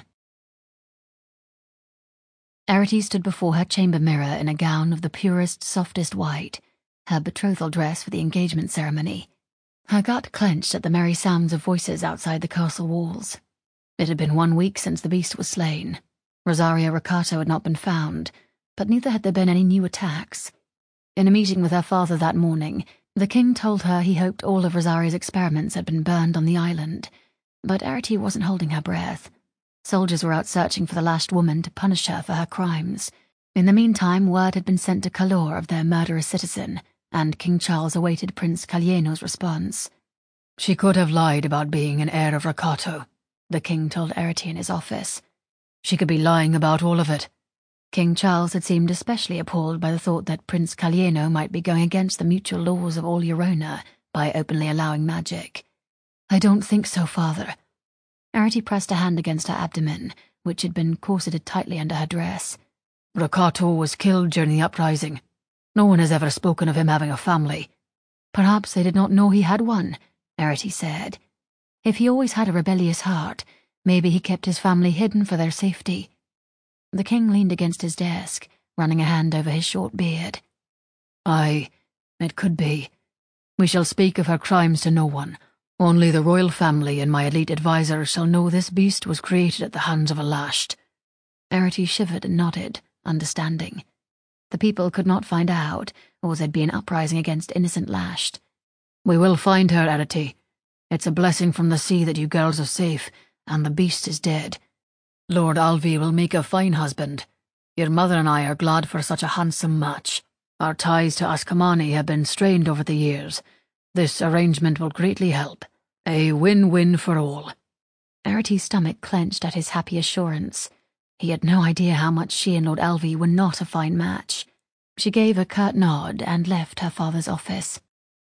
Erety stood before her chamber mirror in a gown of the purest, softest white, her betrothal dress for the engagement ceremony. Her gut clenched at the merry sounds of voices outside the castle walls. It had been 1 week since the beast was slain. Rosaria Riccardo had not been found, but neither had there been any new attacks. In a meeting with her father that morning, the king told her he hoped all of Rosaria's experiments had been burned on the island, but Erety wasn't holding her breath. Soldiers were out searching for the lashed woman to punish her for her crimes. In the meantime, word had been sent to Calor of their murderous citizen, and King Charles awaited Prince Calieno's response. She could have lied about being an heir of Riccardo, the king told Erety in his office. She could be lying about all of it. King Charles had seemed especially appalled by the thought that Prince Calieno might be going against the mutual laws of all Eurona by openly allowing magic. I don't think so, father. Erety pressed a hand against her abdomen, which had been corseted tightly under her dress. Riccardo was killed during the uprising. No one has ever spoken of him having a family. Perhaps they did not know he had one, Erety said. If he always had a rebellious heart, maybe he kept his family hidden for their safety. The king leaned against his desk, running a hand over his short beard. Aye, it could be. We shall speak of her crimes to no one. Only the royal family and my elite advisors shall know this beast was created at the hands of a lashed. Erety shivered and nodded, understanding. The people could not find out, or there'd be an uprising against innocent lashed. We will find her, Erety. It's a blessing from the sea that you girls are safe, and the beast is dead. Lord Alvi will make a fine husband. Your mother and I are glad for such a handsome match. Our ties to Ascomani have been strained over the years. This arrangement will greatly help. A win-win for all. Erety's stomach clenched at his happy assurance. He had no idea how much she and Lord Alvi were not a fine match. She gave a curt nod and left her father's office.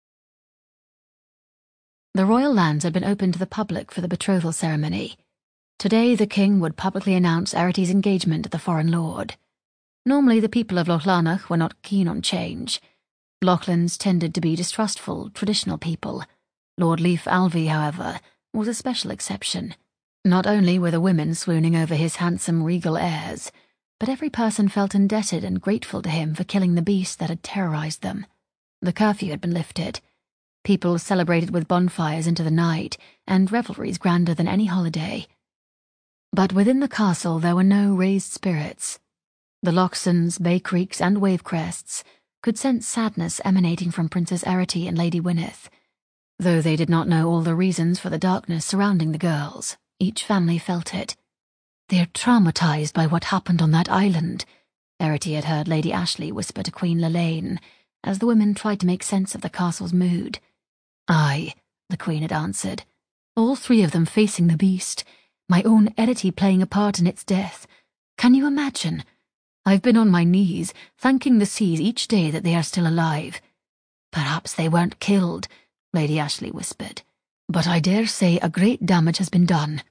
The royal lands had been opened to the public for the betrothal ceremony. Today the king would publicly announce Erety's engagement to the foreign lord. Normally the people of Lochlanach were not keen on change. Lochlans tended to be distrustful, traditional people. Lord Leif Alvi, however, was a special exception. Not only were the women swooning over his handsome regal airs, but every person felt indebted and grateful to him for killing the beast that had terrorized them. The curfew had been lifted. People celebrated with bonfires into the night and revelries grander than any holiday. But within the castle there were no raised spirits. The Loxons, Bay Creeks, and Wavecrests could sense sadness emanating from Princess Erety and Lady Wynneth. Though they did not know all the reasons for the darkness surrounding the girls, each family felt it. They're traumatized by what happened on that island, Erety had heard Lady Ashley whisper to Queen Lelaine, as the women tried to make sense of the castle's mood. Aye, the Queen had answered. All 3 of them facing the beast, my own Erety playing a part in its death. Can you imagine? I've been on my knees, thanking the seas each day that they are still alive. Perhaps they weren't killed, Lady Ashley whispered. But I dare say a great damage has been done.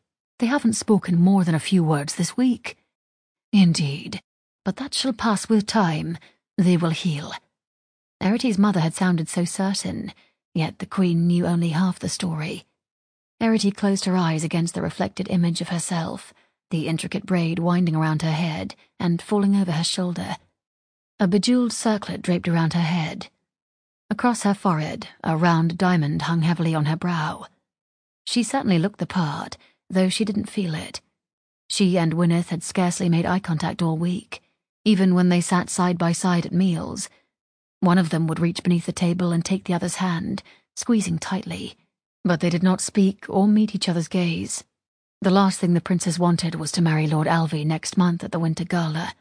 They haven't spoken more than a few words this week. Indeed, but that shall pass with time. They will heal. Erity's mother had sounded so certain, yet the Queen knew only half the story. Erity closed her eyes against the reflected image of herself, the intricate braid winding around her head and falling over her shoulder. A bejeweled circlet draped around her head. Across her forehead, a round diamond hung heavily on her brow. She certainly looked the part, though she didn't feel it. She and Wyneth had scarcely made eye contact all week, even when they sat side by side at meals. One of them would reach beneath the table and take the other's hand, squeezing tightly, but they did not speak or meet each other's gaze. The last thing the princess wanted was to marry Lord Alvy next month at the Winter Gala.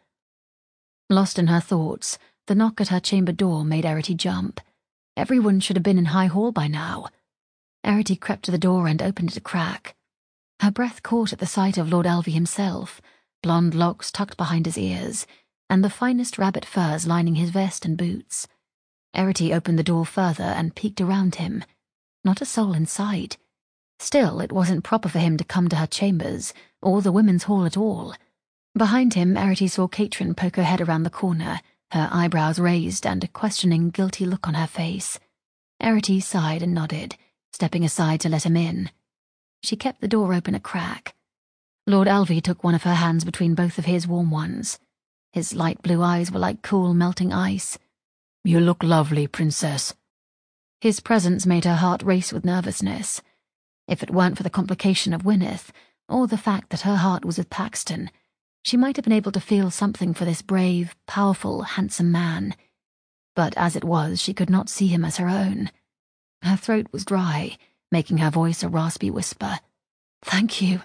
Lost in her thoughts, the knock at her chamber door made Erity jump. Everyone should have been in High Hall by now. Erity crept to the door and opened it a crack. Her breath caught at the sight of Lord Alvy himself, blonde locks tucked behind his ears, and the finest rabbit furs lining his vest and boots. Erity opened the door further and peeked around him. Not a soul in sight. Still, it wasn't proper for him to come to her chambers, or the women's hall at all. Behind him, Erity saw Catrin poke her head around the corner, her eyebrows raised and a questioning, guilty look on her face. Erity sighed and nodded, stepping aside to let him in. She kept the door open a crack. Lord Alvy took one of her hands between both of his warm ones. His light blue eyes were like cool, melting ice. "You look lovely, Princess." His presence made her heart race with nervousness. If it weren't for the complication of Wyneth, or the fact that her heart was with Paxton, she might have been able to feel something for this brave, powerful, handsome man. But as it was, she could not see him as her own. Her throat was dry, making her voice a raspy whisper. "Thank you."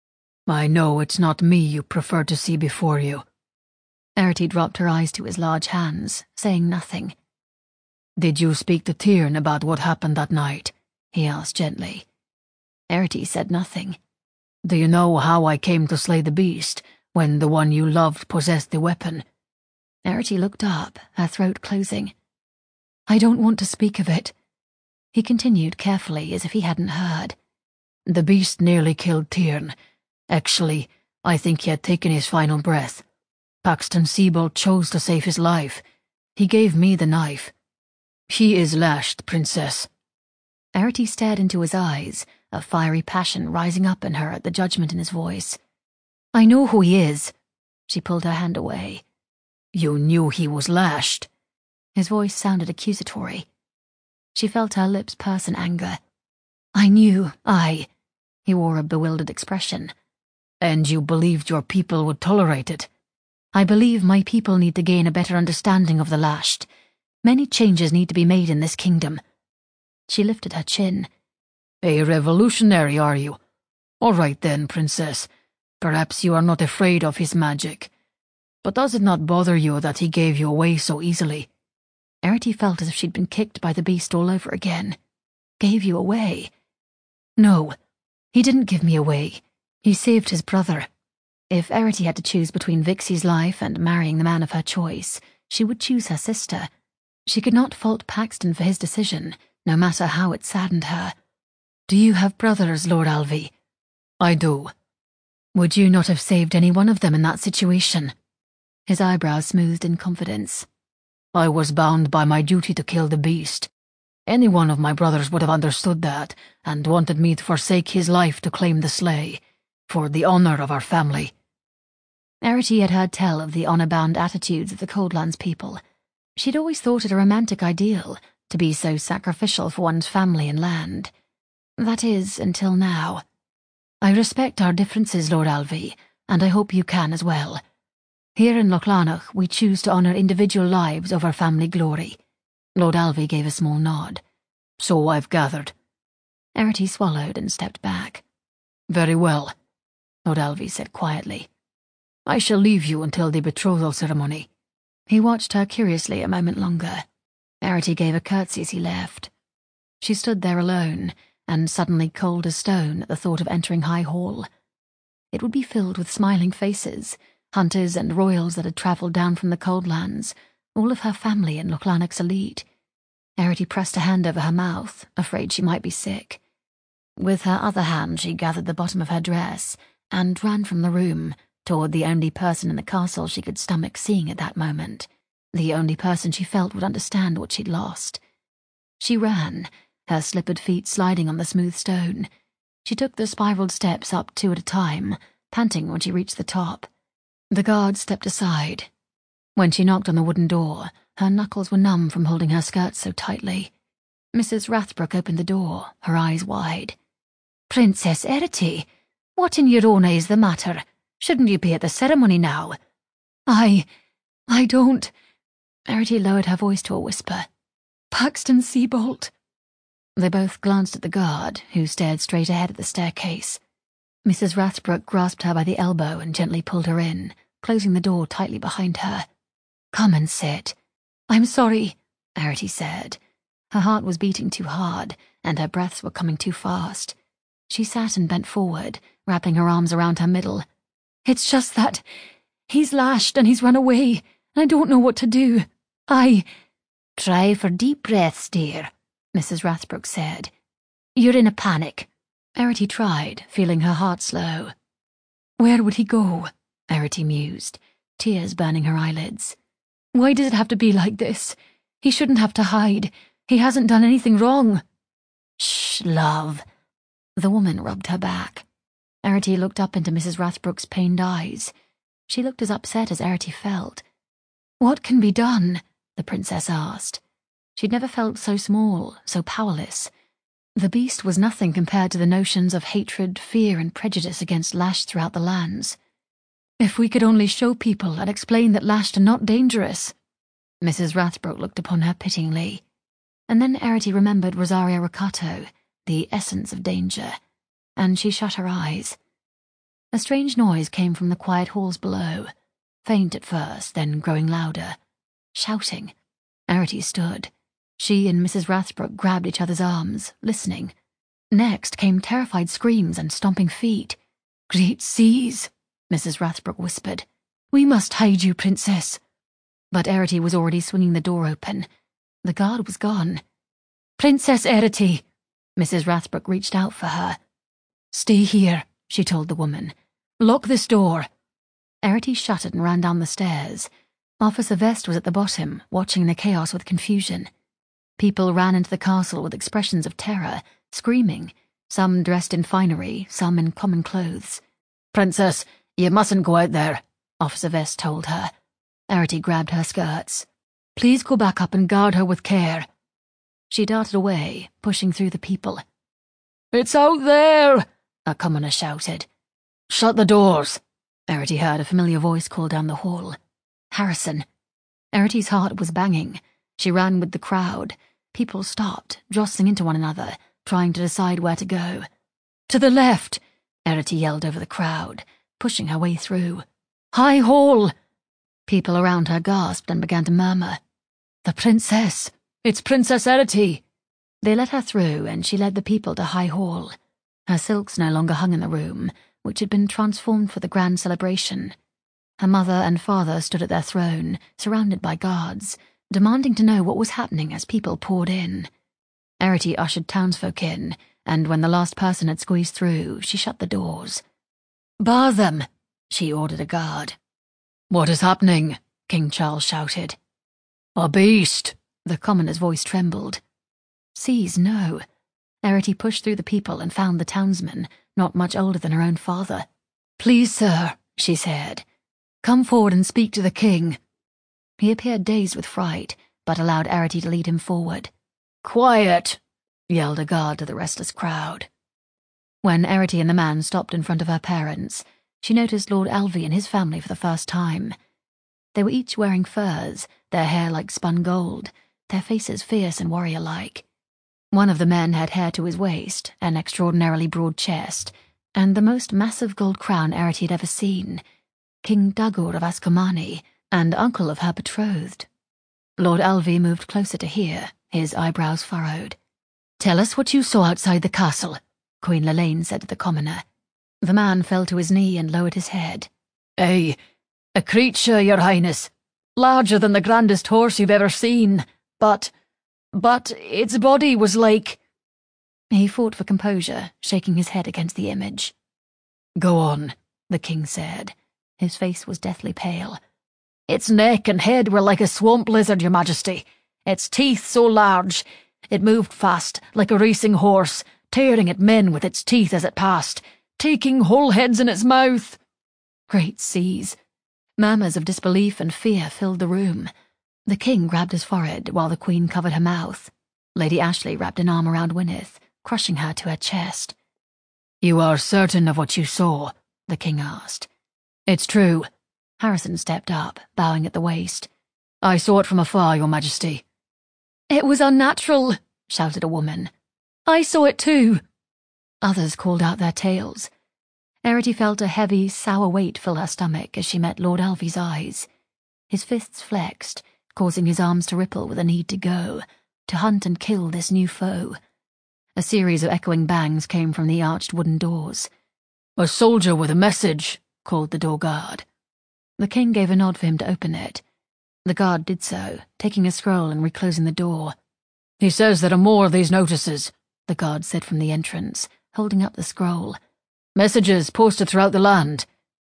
"I know it's not me you prefer to see before you." Erity dropped her eyes to his large hands, saying nothing. "Did you speak to Tyrn about what happened that night?" he asked gently. Erity said nothing. "Do you know how I came to slay the beast, when the one you loved possessed the weapon?" Erity looked up, her throat closing. "I don't want to speak of it." He continued carefully, as if he hadn't heard. "The beast nearly killed Tyrn. Actually, I think he had taken his final breath. Paxton Siebold chose to save his life. He gave me the knife. He is lashed, Princess." Erity stared into his eyes, a fiery passion rising up in her at the judgment in his voice. "I know who he is." She pulled her hand away. "You knew he was lashed?" His voice sounded accusatory. She felt her lips purse in anger. "I knew, He wore a bewildered expression. "And you believed your people would tolerate it?" "I believe my people need to gain a better understanding of the lashed. Many changes need to be made in this kingdom." She lifted her chin. "A revolutionary, are you? All right then, Princess. Perhaps you are not afraid of his magic. But does it not bother you that he gave you away so easily?" Erity felt as if she'd been kicked by the beast all over again. "Gave you away?" "No, he didn't give me away. He saved his brother." If Erity had to choose between Vixie's life and marrying the man of her choice, she would choose her sister. She could not fault Paxton for his decision, no matter how it saddened her. "Do you have brothers, Lord Alvy?" "I do." "Would you not have saved any one of them in that situation?" His eyebrows smoothed in confidence. "I was bound by my duty to kill the beast. Any one of my brothers would have understood that, and wanted me to forsake his life to claim the sleigh, for the honor of our family." Erity had heard tell of the honor-bound attitudes of the Coldlands people. She'd always thought it a romantic ideal, to be so sacrificial for one's family and land. That is, until now. "I respect our differences, Lord Alvy, and I hope you can as well. Here in Lochlanach, we choose to honor individual lives over family glory." Lord Alvy gave a small nod. "So I've gathered." Erity swallowed and stepped back. "Very well," Lord Alvy said quietly. "I shall leave you until the betrothal ceremony." He watched her curiously a moment longer. Erity gave a curtsy as he left. She stood there alone, and suddenly cold as stone at the thought of entering High Hall. It would be filled with smiling faces, hunters and royals that had travelled down from the Coldlands, all of her family and Lochlanach's elite. Erity pressed a hand over her mouth, afraid she might be sick. With her other hand, she gathered the bottom of her dress and ran from the room toward the only person in the castle she could stomach seeing at that moment, the only person she felt would understand what she'd lost. She ran, her slippered feet sliding on the smooth stone. She took the spiraled steps up 2 at a time, panting when she reached the top. The guard stepped aside. When she knocked on the wooden door, her knuckles were numb from holding her skirts so tightly. Mrs. Rathbrook opened the door, her eyes wide. "Princess Erity, what in your own eye's the matter? Shouldn't you be at the ceremony now?" I don't... Erity lowered her voice to a whisper. "Paxton Seabolt." They both glanced at the guard, who stared straight ahead at the staircase. Mrs. Rathbrook grasped her by the elbow and gently pulled her in, closing the door tightly behind her. "Come and sit." "I'm sorry," Erity said. Her heart was beating too hard, and her breaths were coming too fast. She sat and bent forward, wrapping her arms around her middle. "It's just that he's lashed and he's run away, and I don't know what to do. Try for deep breaths, dear," Mrs. Rathbrook said. "You're in a panic." Erity tried, feeling her heart slow. "Where would he go?" Erity mused, tears burning her eyelids. "Why does it have to be like this? He shouldn't have to hide. He hasn't done anything wrong." "Shh, love." The woman rubbed her back. Erity looked up into Mrs. Rathbrook's pained eyes. She looked as upset as Erity felt. "What can be done?" the princess asked. She'd never felt so small, so powerless. The beast was nothing compared to the notions of hatred, fear, and prejudice against Lash throughout the lands. "If we could only show people and explain that Lashed are not dangerous." Mrs. Rathbrook looked upon her pityingly. And then Erity remembered Rosaria Riccato, the essence of danger, and she shut her eyes. A strange noise came from the quiet halls below, faint at first, then growing louder. Shouting. Erity stood. She and Mrs. Rathbrook grabbed each other's arms, listening. Next came terrified screams and stomping feet. "Great seas," Mrs. Rathbrook whispered. "We must hide you, Princess." But Erity was already swinging the door open. The guard was gone. "Princess Erity!" Mrs. Rathbrook reached out for her. "Stay here," she told the woman. "Lock this door." Erity shut it and ran down the stairs. Officer Vest was at the bottom, watching the chaos with confusion. People ran into the castle with expressions of terror, screaming, some dressed in finery, some in common clothes. "Princess, you mustn't go out there," Officer Vest told her. Erity grabbed her skirts. "Please go back up and guard her with care." She darted away, pushing through the people. "It's out there!" a commoner shouted. "Shut the doors!" Erity heard a familiar voice call down the hall. Harrison. Erity's heart was banging. She ran with the crowd. People stopped, jostling into one another, trying to decide where to go. "To the left!" Erity yelled over the crowd, pushing her way through. "High Hall!" People around her gasped and began to murmur. "The princess! It's Princess Erity!" They let her through, and she led the people to High Hall. Her silks no longer hung in the room, which had been transformed for the grand celebration. Her mother and father stood at their throne, surrounded by guards, demanding to know what was happening as people poured in. Erity ushered townsfolk in, and when the last person had squeezed through, she shut the doors. "Bar them!" she ordered a guard. "What is happening?" King Charles shouted. "A beast!" The commoner's voice trembled. "Seas, no." Erity pushed through the people and found the townsman, not much older than her own father. "Please, sir," she said. "Come forward and speak to the king." He appeared dazed with fright, but allowed Erity to lead him forward. "Quiet!" yelled a guard to the restless crowd. When Erity and the man stopped in front of her parents, she noticed Lord Alvey and his family for the first time. They were each wearing furs, their hair like spun gold, their faces fierce and warrior-like. One of the men had hair to his waist, an extraordinarily broad chest, and the most massive gold crown Erity had ever seen. King Dagur of Ascomani, and uncle of her betrothed. Lord Alvey moved closer to hear, his eyebrows furrowed. "Tell us what you saw outside the castle," Queen Lelaine said to the commoner. The man fell to his knee and lowered his head. A creature, your highness, larger than the grandest horse you've ever seen, but its body was like..." He fought for composure, shaking his head against the image. "Go on," the king said. His face was deathly pale. "Its neck and head were like a swamp lizard, Your Majesty. Its teeth so large, it moved fast, like a racing horse, tearing at men with its teeth as it passed, taking whole heads in its mouth." Great seas! Murmurs of disbelief and fear filled the room. The king grabbed his forehead while the queen covered her mouth. Lady Ashley wrapped an arm around Wyneth, crushing her to her chest. "You are certain of what you saw?" the king asked. "It's true." Harrison stepped up, bowing at the waist. "I saw it from afar, Your Majesty." "It was unnatural," shouted a woman. "I saw it too." Others called out their tales. Erity felt a heavy, sour weight fill her stomach as she met Lord Alvy's eyes. His fists flexed, causing his arms to ripple with a need to go, to hunt and kill this new foe. A series of echoing bangs came from the arched wooden doors. "A soldier with a message," called the door guard. The king gave a nod for him to open it. The guard did so, taking a scroll and reclosing the door. "He says there are more of these notices," the guard said from the entrance, holding up the scroll. "Messages posted throughout the land."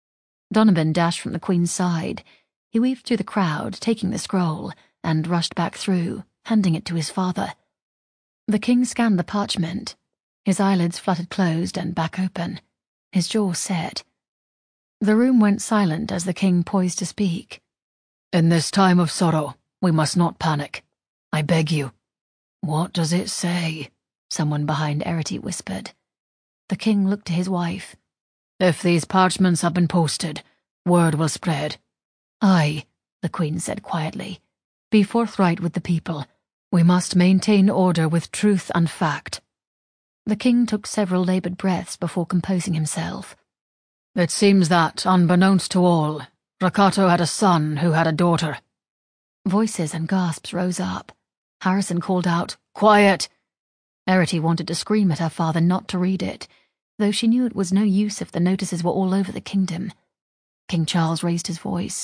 Donovan dashed from the queen's side. He weaved through the crowd, taking the scroll, and rushed back through, handing it to his father. The king scanned the parchment. His eyelids fluttered closed and back open. His jaw set. The room went silent as the king poised to speak. "In this time of sorrow, we must not panic. I beg you." "What does it say?" someone behind Erity whispered. The king looked to his wife. "If these parchments have been posted, word will spread." "Aye," the queen said quietly. "Be forthright with the people. We must maintain order with truth and fact." The king took several laboured breaths before composing himself. "It seems that, unbeknownst to all, Rakato had a son who had a daughter." Voices and gasps rose up. Harrison called out, "Quiet!" Erity wanted to scream at her father not to read it, though she knew it was no use if the notices were all over the kingdom. King Charles raised his voice.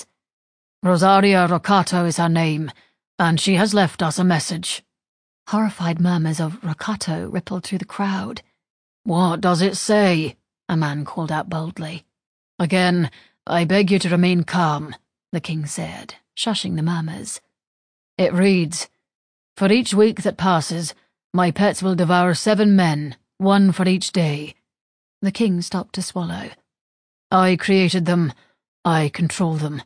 "Rosaria Rakato is her name, and she has left us a message." Horrified murmurs of Rakato rippled through the crowd. "What does it say?" a man called out boldly. "Again, I beg you to remain calm," the king said, shushing the murmurs. "It reads, 'For each week that passes, my pets will devour 7 men, 1 for each day.'" The king stopped to swallow. "I created them. I control them.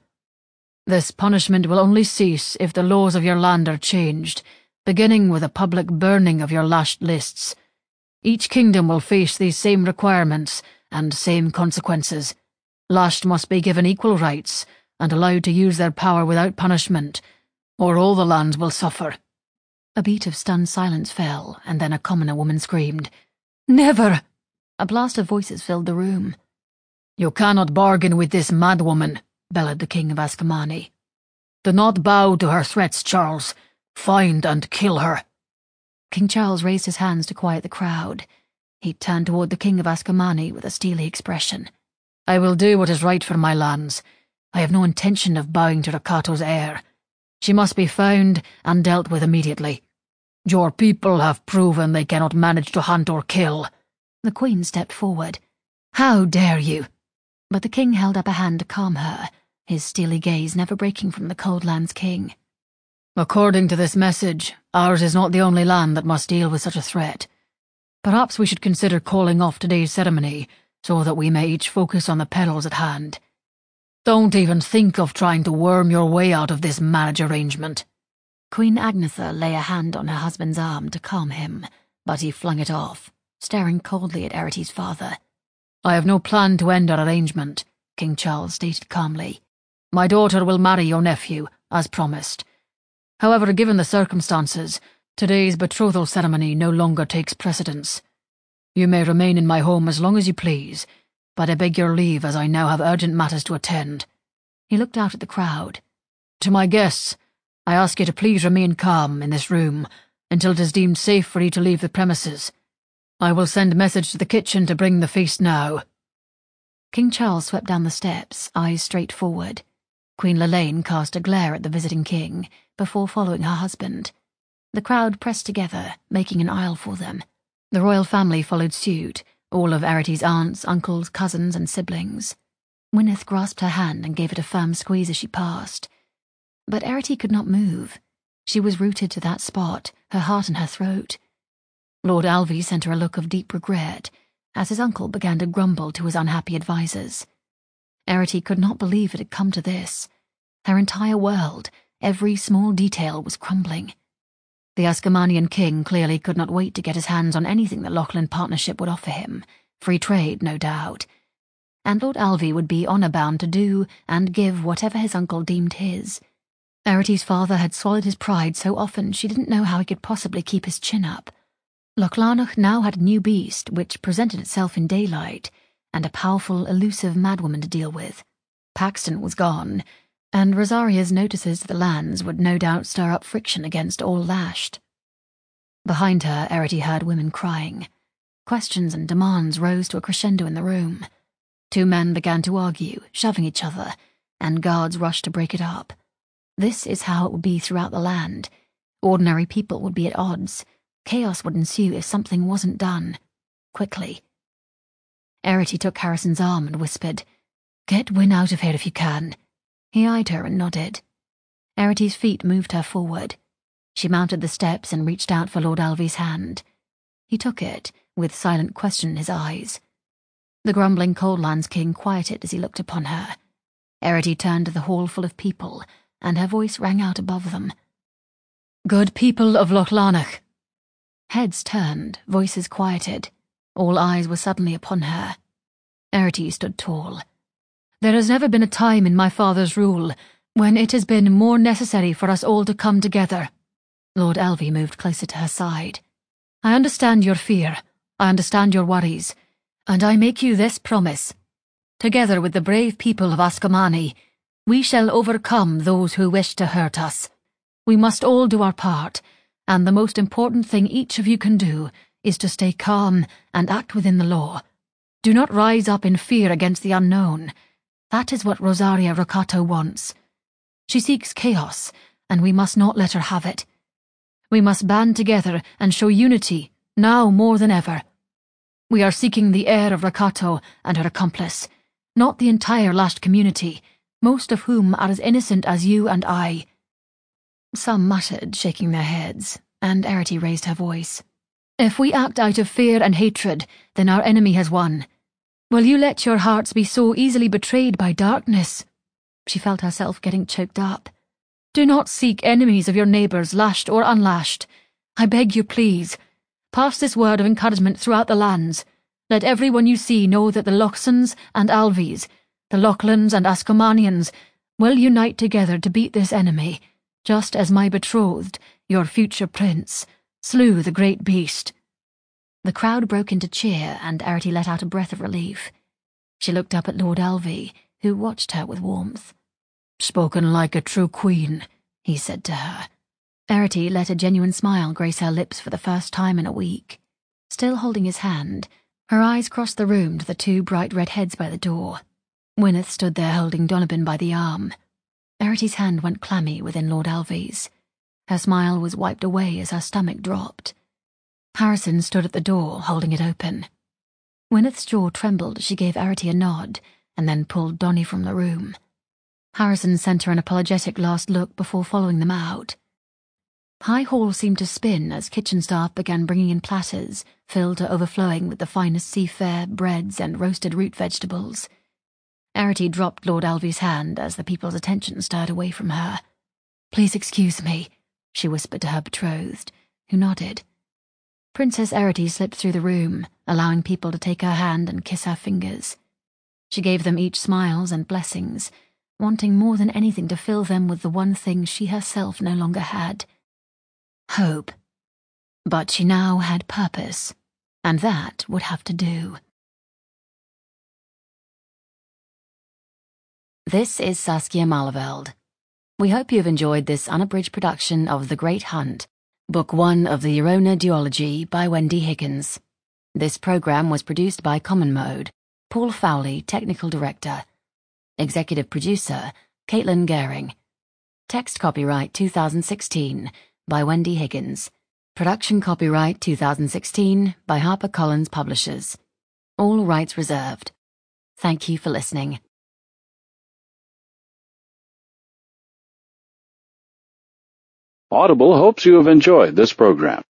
This punishment will only cease if the laws of your land are changed, beginning with a public burning of your lashed lists. Each kingdom will face these same requirements and same consequences. Lashed must be given equal rights and allowed to use their power without punishment, or all the lands will suffer." A beat of stunned silence fell, and then a commoner woman screamed, "Never!" A blast of voices filled the room. "You cannot bargain with this madwoman," bellowed the king of Askamani. "Do not bow to her threats, Charles. Find and kill her." King Charles raised his hands to quiet the crowd. He turned toward the king of Askamani with a steely expression. "I will do what is right for my lands. I have no intention of bowing to Rakato's heir. She must be found and dealt with immediately. Your people have proven they cannot manage to hunt or kill." The queen stepped forward. "How dare you?" But the king held up a hand to calm her, his steely gaze never breaking from the Cold Land's king. "According to this message, ours is not the only land that must deal with such a threat. Perhaps we should consider calling off today's ceremony so that we may each focus on the perils at hand. Don't even think of trying to worm your way out of this marriage arrangement." Queen Agnetha lay a hand on her husband's arm to calm him, but he flung it off, staring coldly at Erity's father. "I have no plan to end our arrangement," King Charles stated calmly. "My daughter will marry your nephew, as promised. However, given the circumstances, today's betrothal ceremony no longer takes precedence. You may remain in my home as long as you please, but I beg your leave as I now have urgent matters to attend." He looked out at the crowd. "To my guests, I ask you to please remain calm in this room until it is deemed safe for you to leave the premises. I will send a message to the kitchen to bring the feast now." King Charles swept down the steps, eyes straight forward. Queen Lelaine cast a glare at the visiting king before following her husband. The crowd pressed together, making an aisle for them. The royal family followed suit, all of Erity's aunts, uncles, cousins, and siblings. Wyneth grasped her hand and gave it a firm squeeze as she passed. But Erity could not move. She was rooted to that spot, her heart in her throat. Lord Alvy sent her a look of deep regret as his uncle began to grumble to his unhappy advisers. Erity could not believe it had come to this. Her entire world, every small detail, was crumbling. The Ascommanian king clearly could not wait to get his hands on anything the Lachlan partnership would offer him. Free trade, no doubt. And Lord Alvy would be honour-bound to do and give whatever his uncle deemed his. Erity's father had swallowed his pride so often she didn't know how he could possibly keep his chin up. Lochlanach now had a new beast which presented itself in daylight, and a powerful, elusive madwoman to deal with. Paxton was gone, and Rosaria's notices to the lands would no doubt stir up friction against all lashed. Behind her, Erity heard women crying. Questions and demands rose to a crescendo in the room. Two men began to argue, shoving each other, and guards rushed to break it up. This is how it would be throughout the land. Ordinary people would be at odds. Chaos would ensue if something wasn't done. Quickly. Erity took Harrison's arm and whispered, "Get Wyn out of here if you can." He eyed her and nodded. Erity's feet moved her forward. She mounted the steps and reached out for Lord Alvy's hand. He took it, with silent question in his eyes. The grumbling Coldlands king quieted as he looked upon her. Erity turned to the hall full of people, and her voice rang out above them. "Good people of Lochlanach." Heads turned, voices quieted. All eyes were suddenly upon her. Erity stood tall. "There has never been a time in my father's rule when it has been more necessary for us all to come together." Lord Alvy moved closer to her side. "I understand your fear. I understand your worries. And I make you this promise. Together with the brave people of Ascommani, we shall overcome those who wish to hurt us. We must all do our part, and the most important thing each of you can do is to stay calm and act within the law. Do not rise up in fear against the unknown. That is what Rosaria Roccato wants. She seeks chaos, and we must not let her have it. We must band together and show unity, now more than ever. We are seeking the heir of Roccato and her accomplice, not the entire lashed community, most of whom are as innocent as you and I." Some muttered, shaking their heads, and Erity raised her voice. "If we act out of fear and hatred, then our enemy has won. Will you let your hearts be so easily betrayed by darkness?" She felt herself getting choked up. "Do not seek enemies of your neighbours, lashed or unlashed. I beg you, please. Pass this word of encouragement throughout the lands. Let everyone you see know that the Lochsons and Alvys, the Lachlands and Ascommanians, will unite together to beat this enemy, just as my betrothed, your future prince, slew the great beast." The crowd broke into cheer, and Erity let out a breath of relief. She looked up at Lord Alvy, who watched her with warmth. "Spoken like a true queen," he said to her. Erity let a genuine smile grace her lips for the first time in a week. Still holding his hand, her eyes crossed the room to the two bright red heads by the door. Wyneth stood there holding Donovan by the arm. Erity's hand went clammy within Lord Alvy's. Her smile was wiped away as her stomach dropped. Harrison stood at the door, holding it open. Wyneth's jaw trembled as she gave Erity a nod, and then pulled Donnie from the room. Harrison sent her an apologetic last look before following them out. High Hall seemed to spin as kitchen staff began bringing in platters, filled to overflowing with the finest seafare, breads, and roasted root vegetables. Erity dropped Lord Alvy's hand as the people's attention stirred away from her. "Please excuse me," she whispered to her betrothed, who nodded. Princess Erity slipped through the room, allowing people to take her hand and kiss her fingers. She gave them each smiles and blessings, wanting more than anything to fill them with the one thing she herself no longer had: hope. But she now had purpose, and that would have to do. This is Saskia Malaveld. We hope you've enjoyed this unabridged production of The Great Hunt, Book 1 of the Yorona duology by Wendy Higgins. This program was produced by Common Mode, Paul Fowley, Technical Director. Executive Producer, Caitlin Gehring. Text copyright 2016 by Wendy Higgins. Production copyright 2016 by HarperCollins Publishers. All rights reserved. Thank you for listening. Audible hopes you have enjoyed this program.